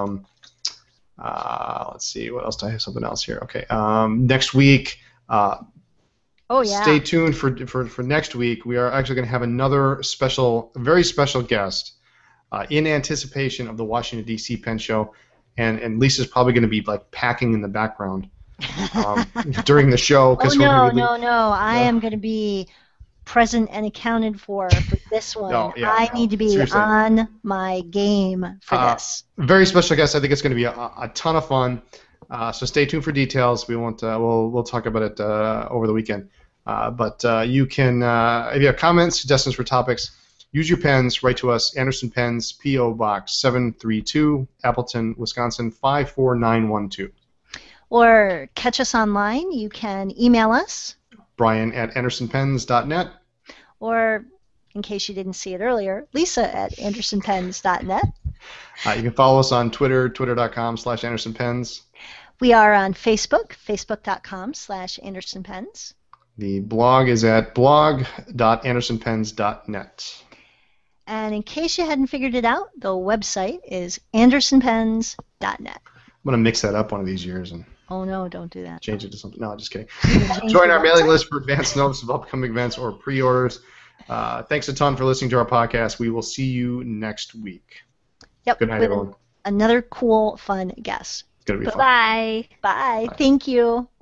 Let's see. What else do I have? Something else here. Okay. Next week. Oh yeah. Stay tuned for next week. We are actually going to have another very special guest in anticipation of the Washington D.C. Pen Show, and Lisa's probably going to be like packing in the background during the show. Oh no! I am going to be present and accounted for this one. I need to be Seriously. on my game for this. Very special guest. I think it's going to be a ton of fun. So stay tuned for details. We won't. We'll talk about it over the weekend. But you can, if you have comments, suggestions for topics, use your pens. Write to us, Anderson Pens, P.O. Box 732, Appleton, Wisconsin 54912. Or catch us online. You can email us. Brian@AndersonPens.net. Or, in case you didn't see it earlier, Lisa@AndersonPens.net. You can follow us on Twitter, twitter.com/AndersonPens. We are on Facebook, facebook.com/AndersonPens. The blog is at blog.andersonpens.net. And in case you hadn't figured it out, the website is AndersonPens.net. I'm going to mix that up one of these years and Oh no, don't do that. change it to something. No, just kidding. Change Join the our mailing website. list for advance notice of upcoming events or pre-orders. Thanks a ton for listening to our podcast. We will see you next week. Yep. Good night, with everyone. Another cool, fun guest. It's going to be fun. Bye. Bye. Thank you.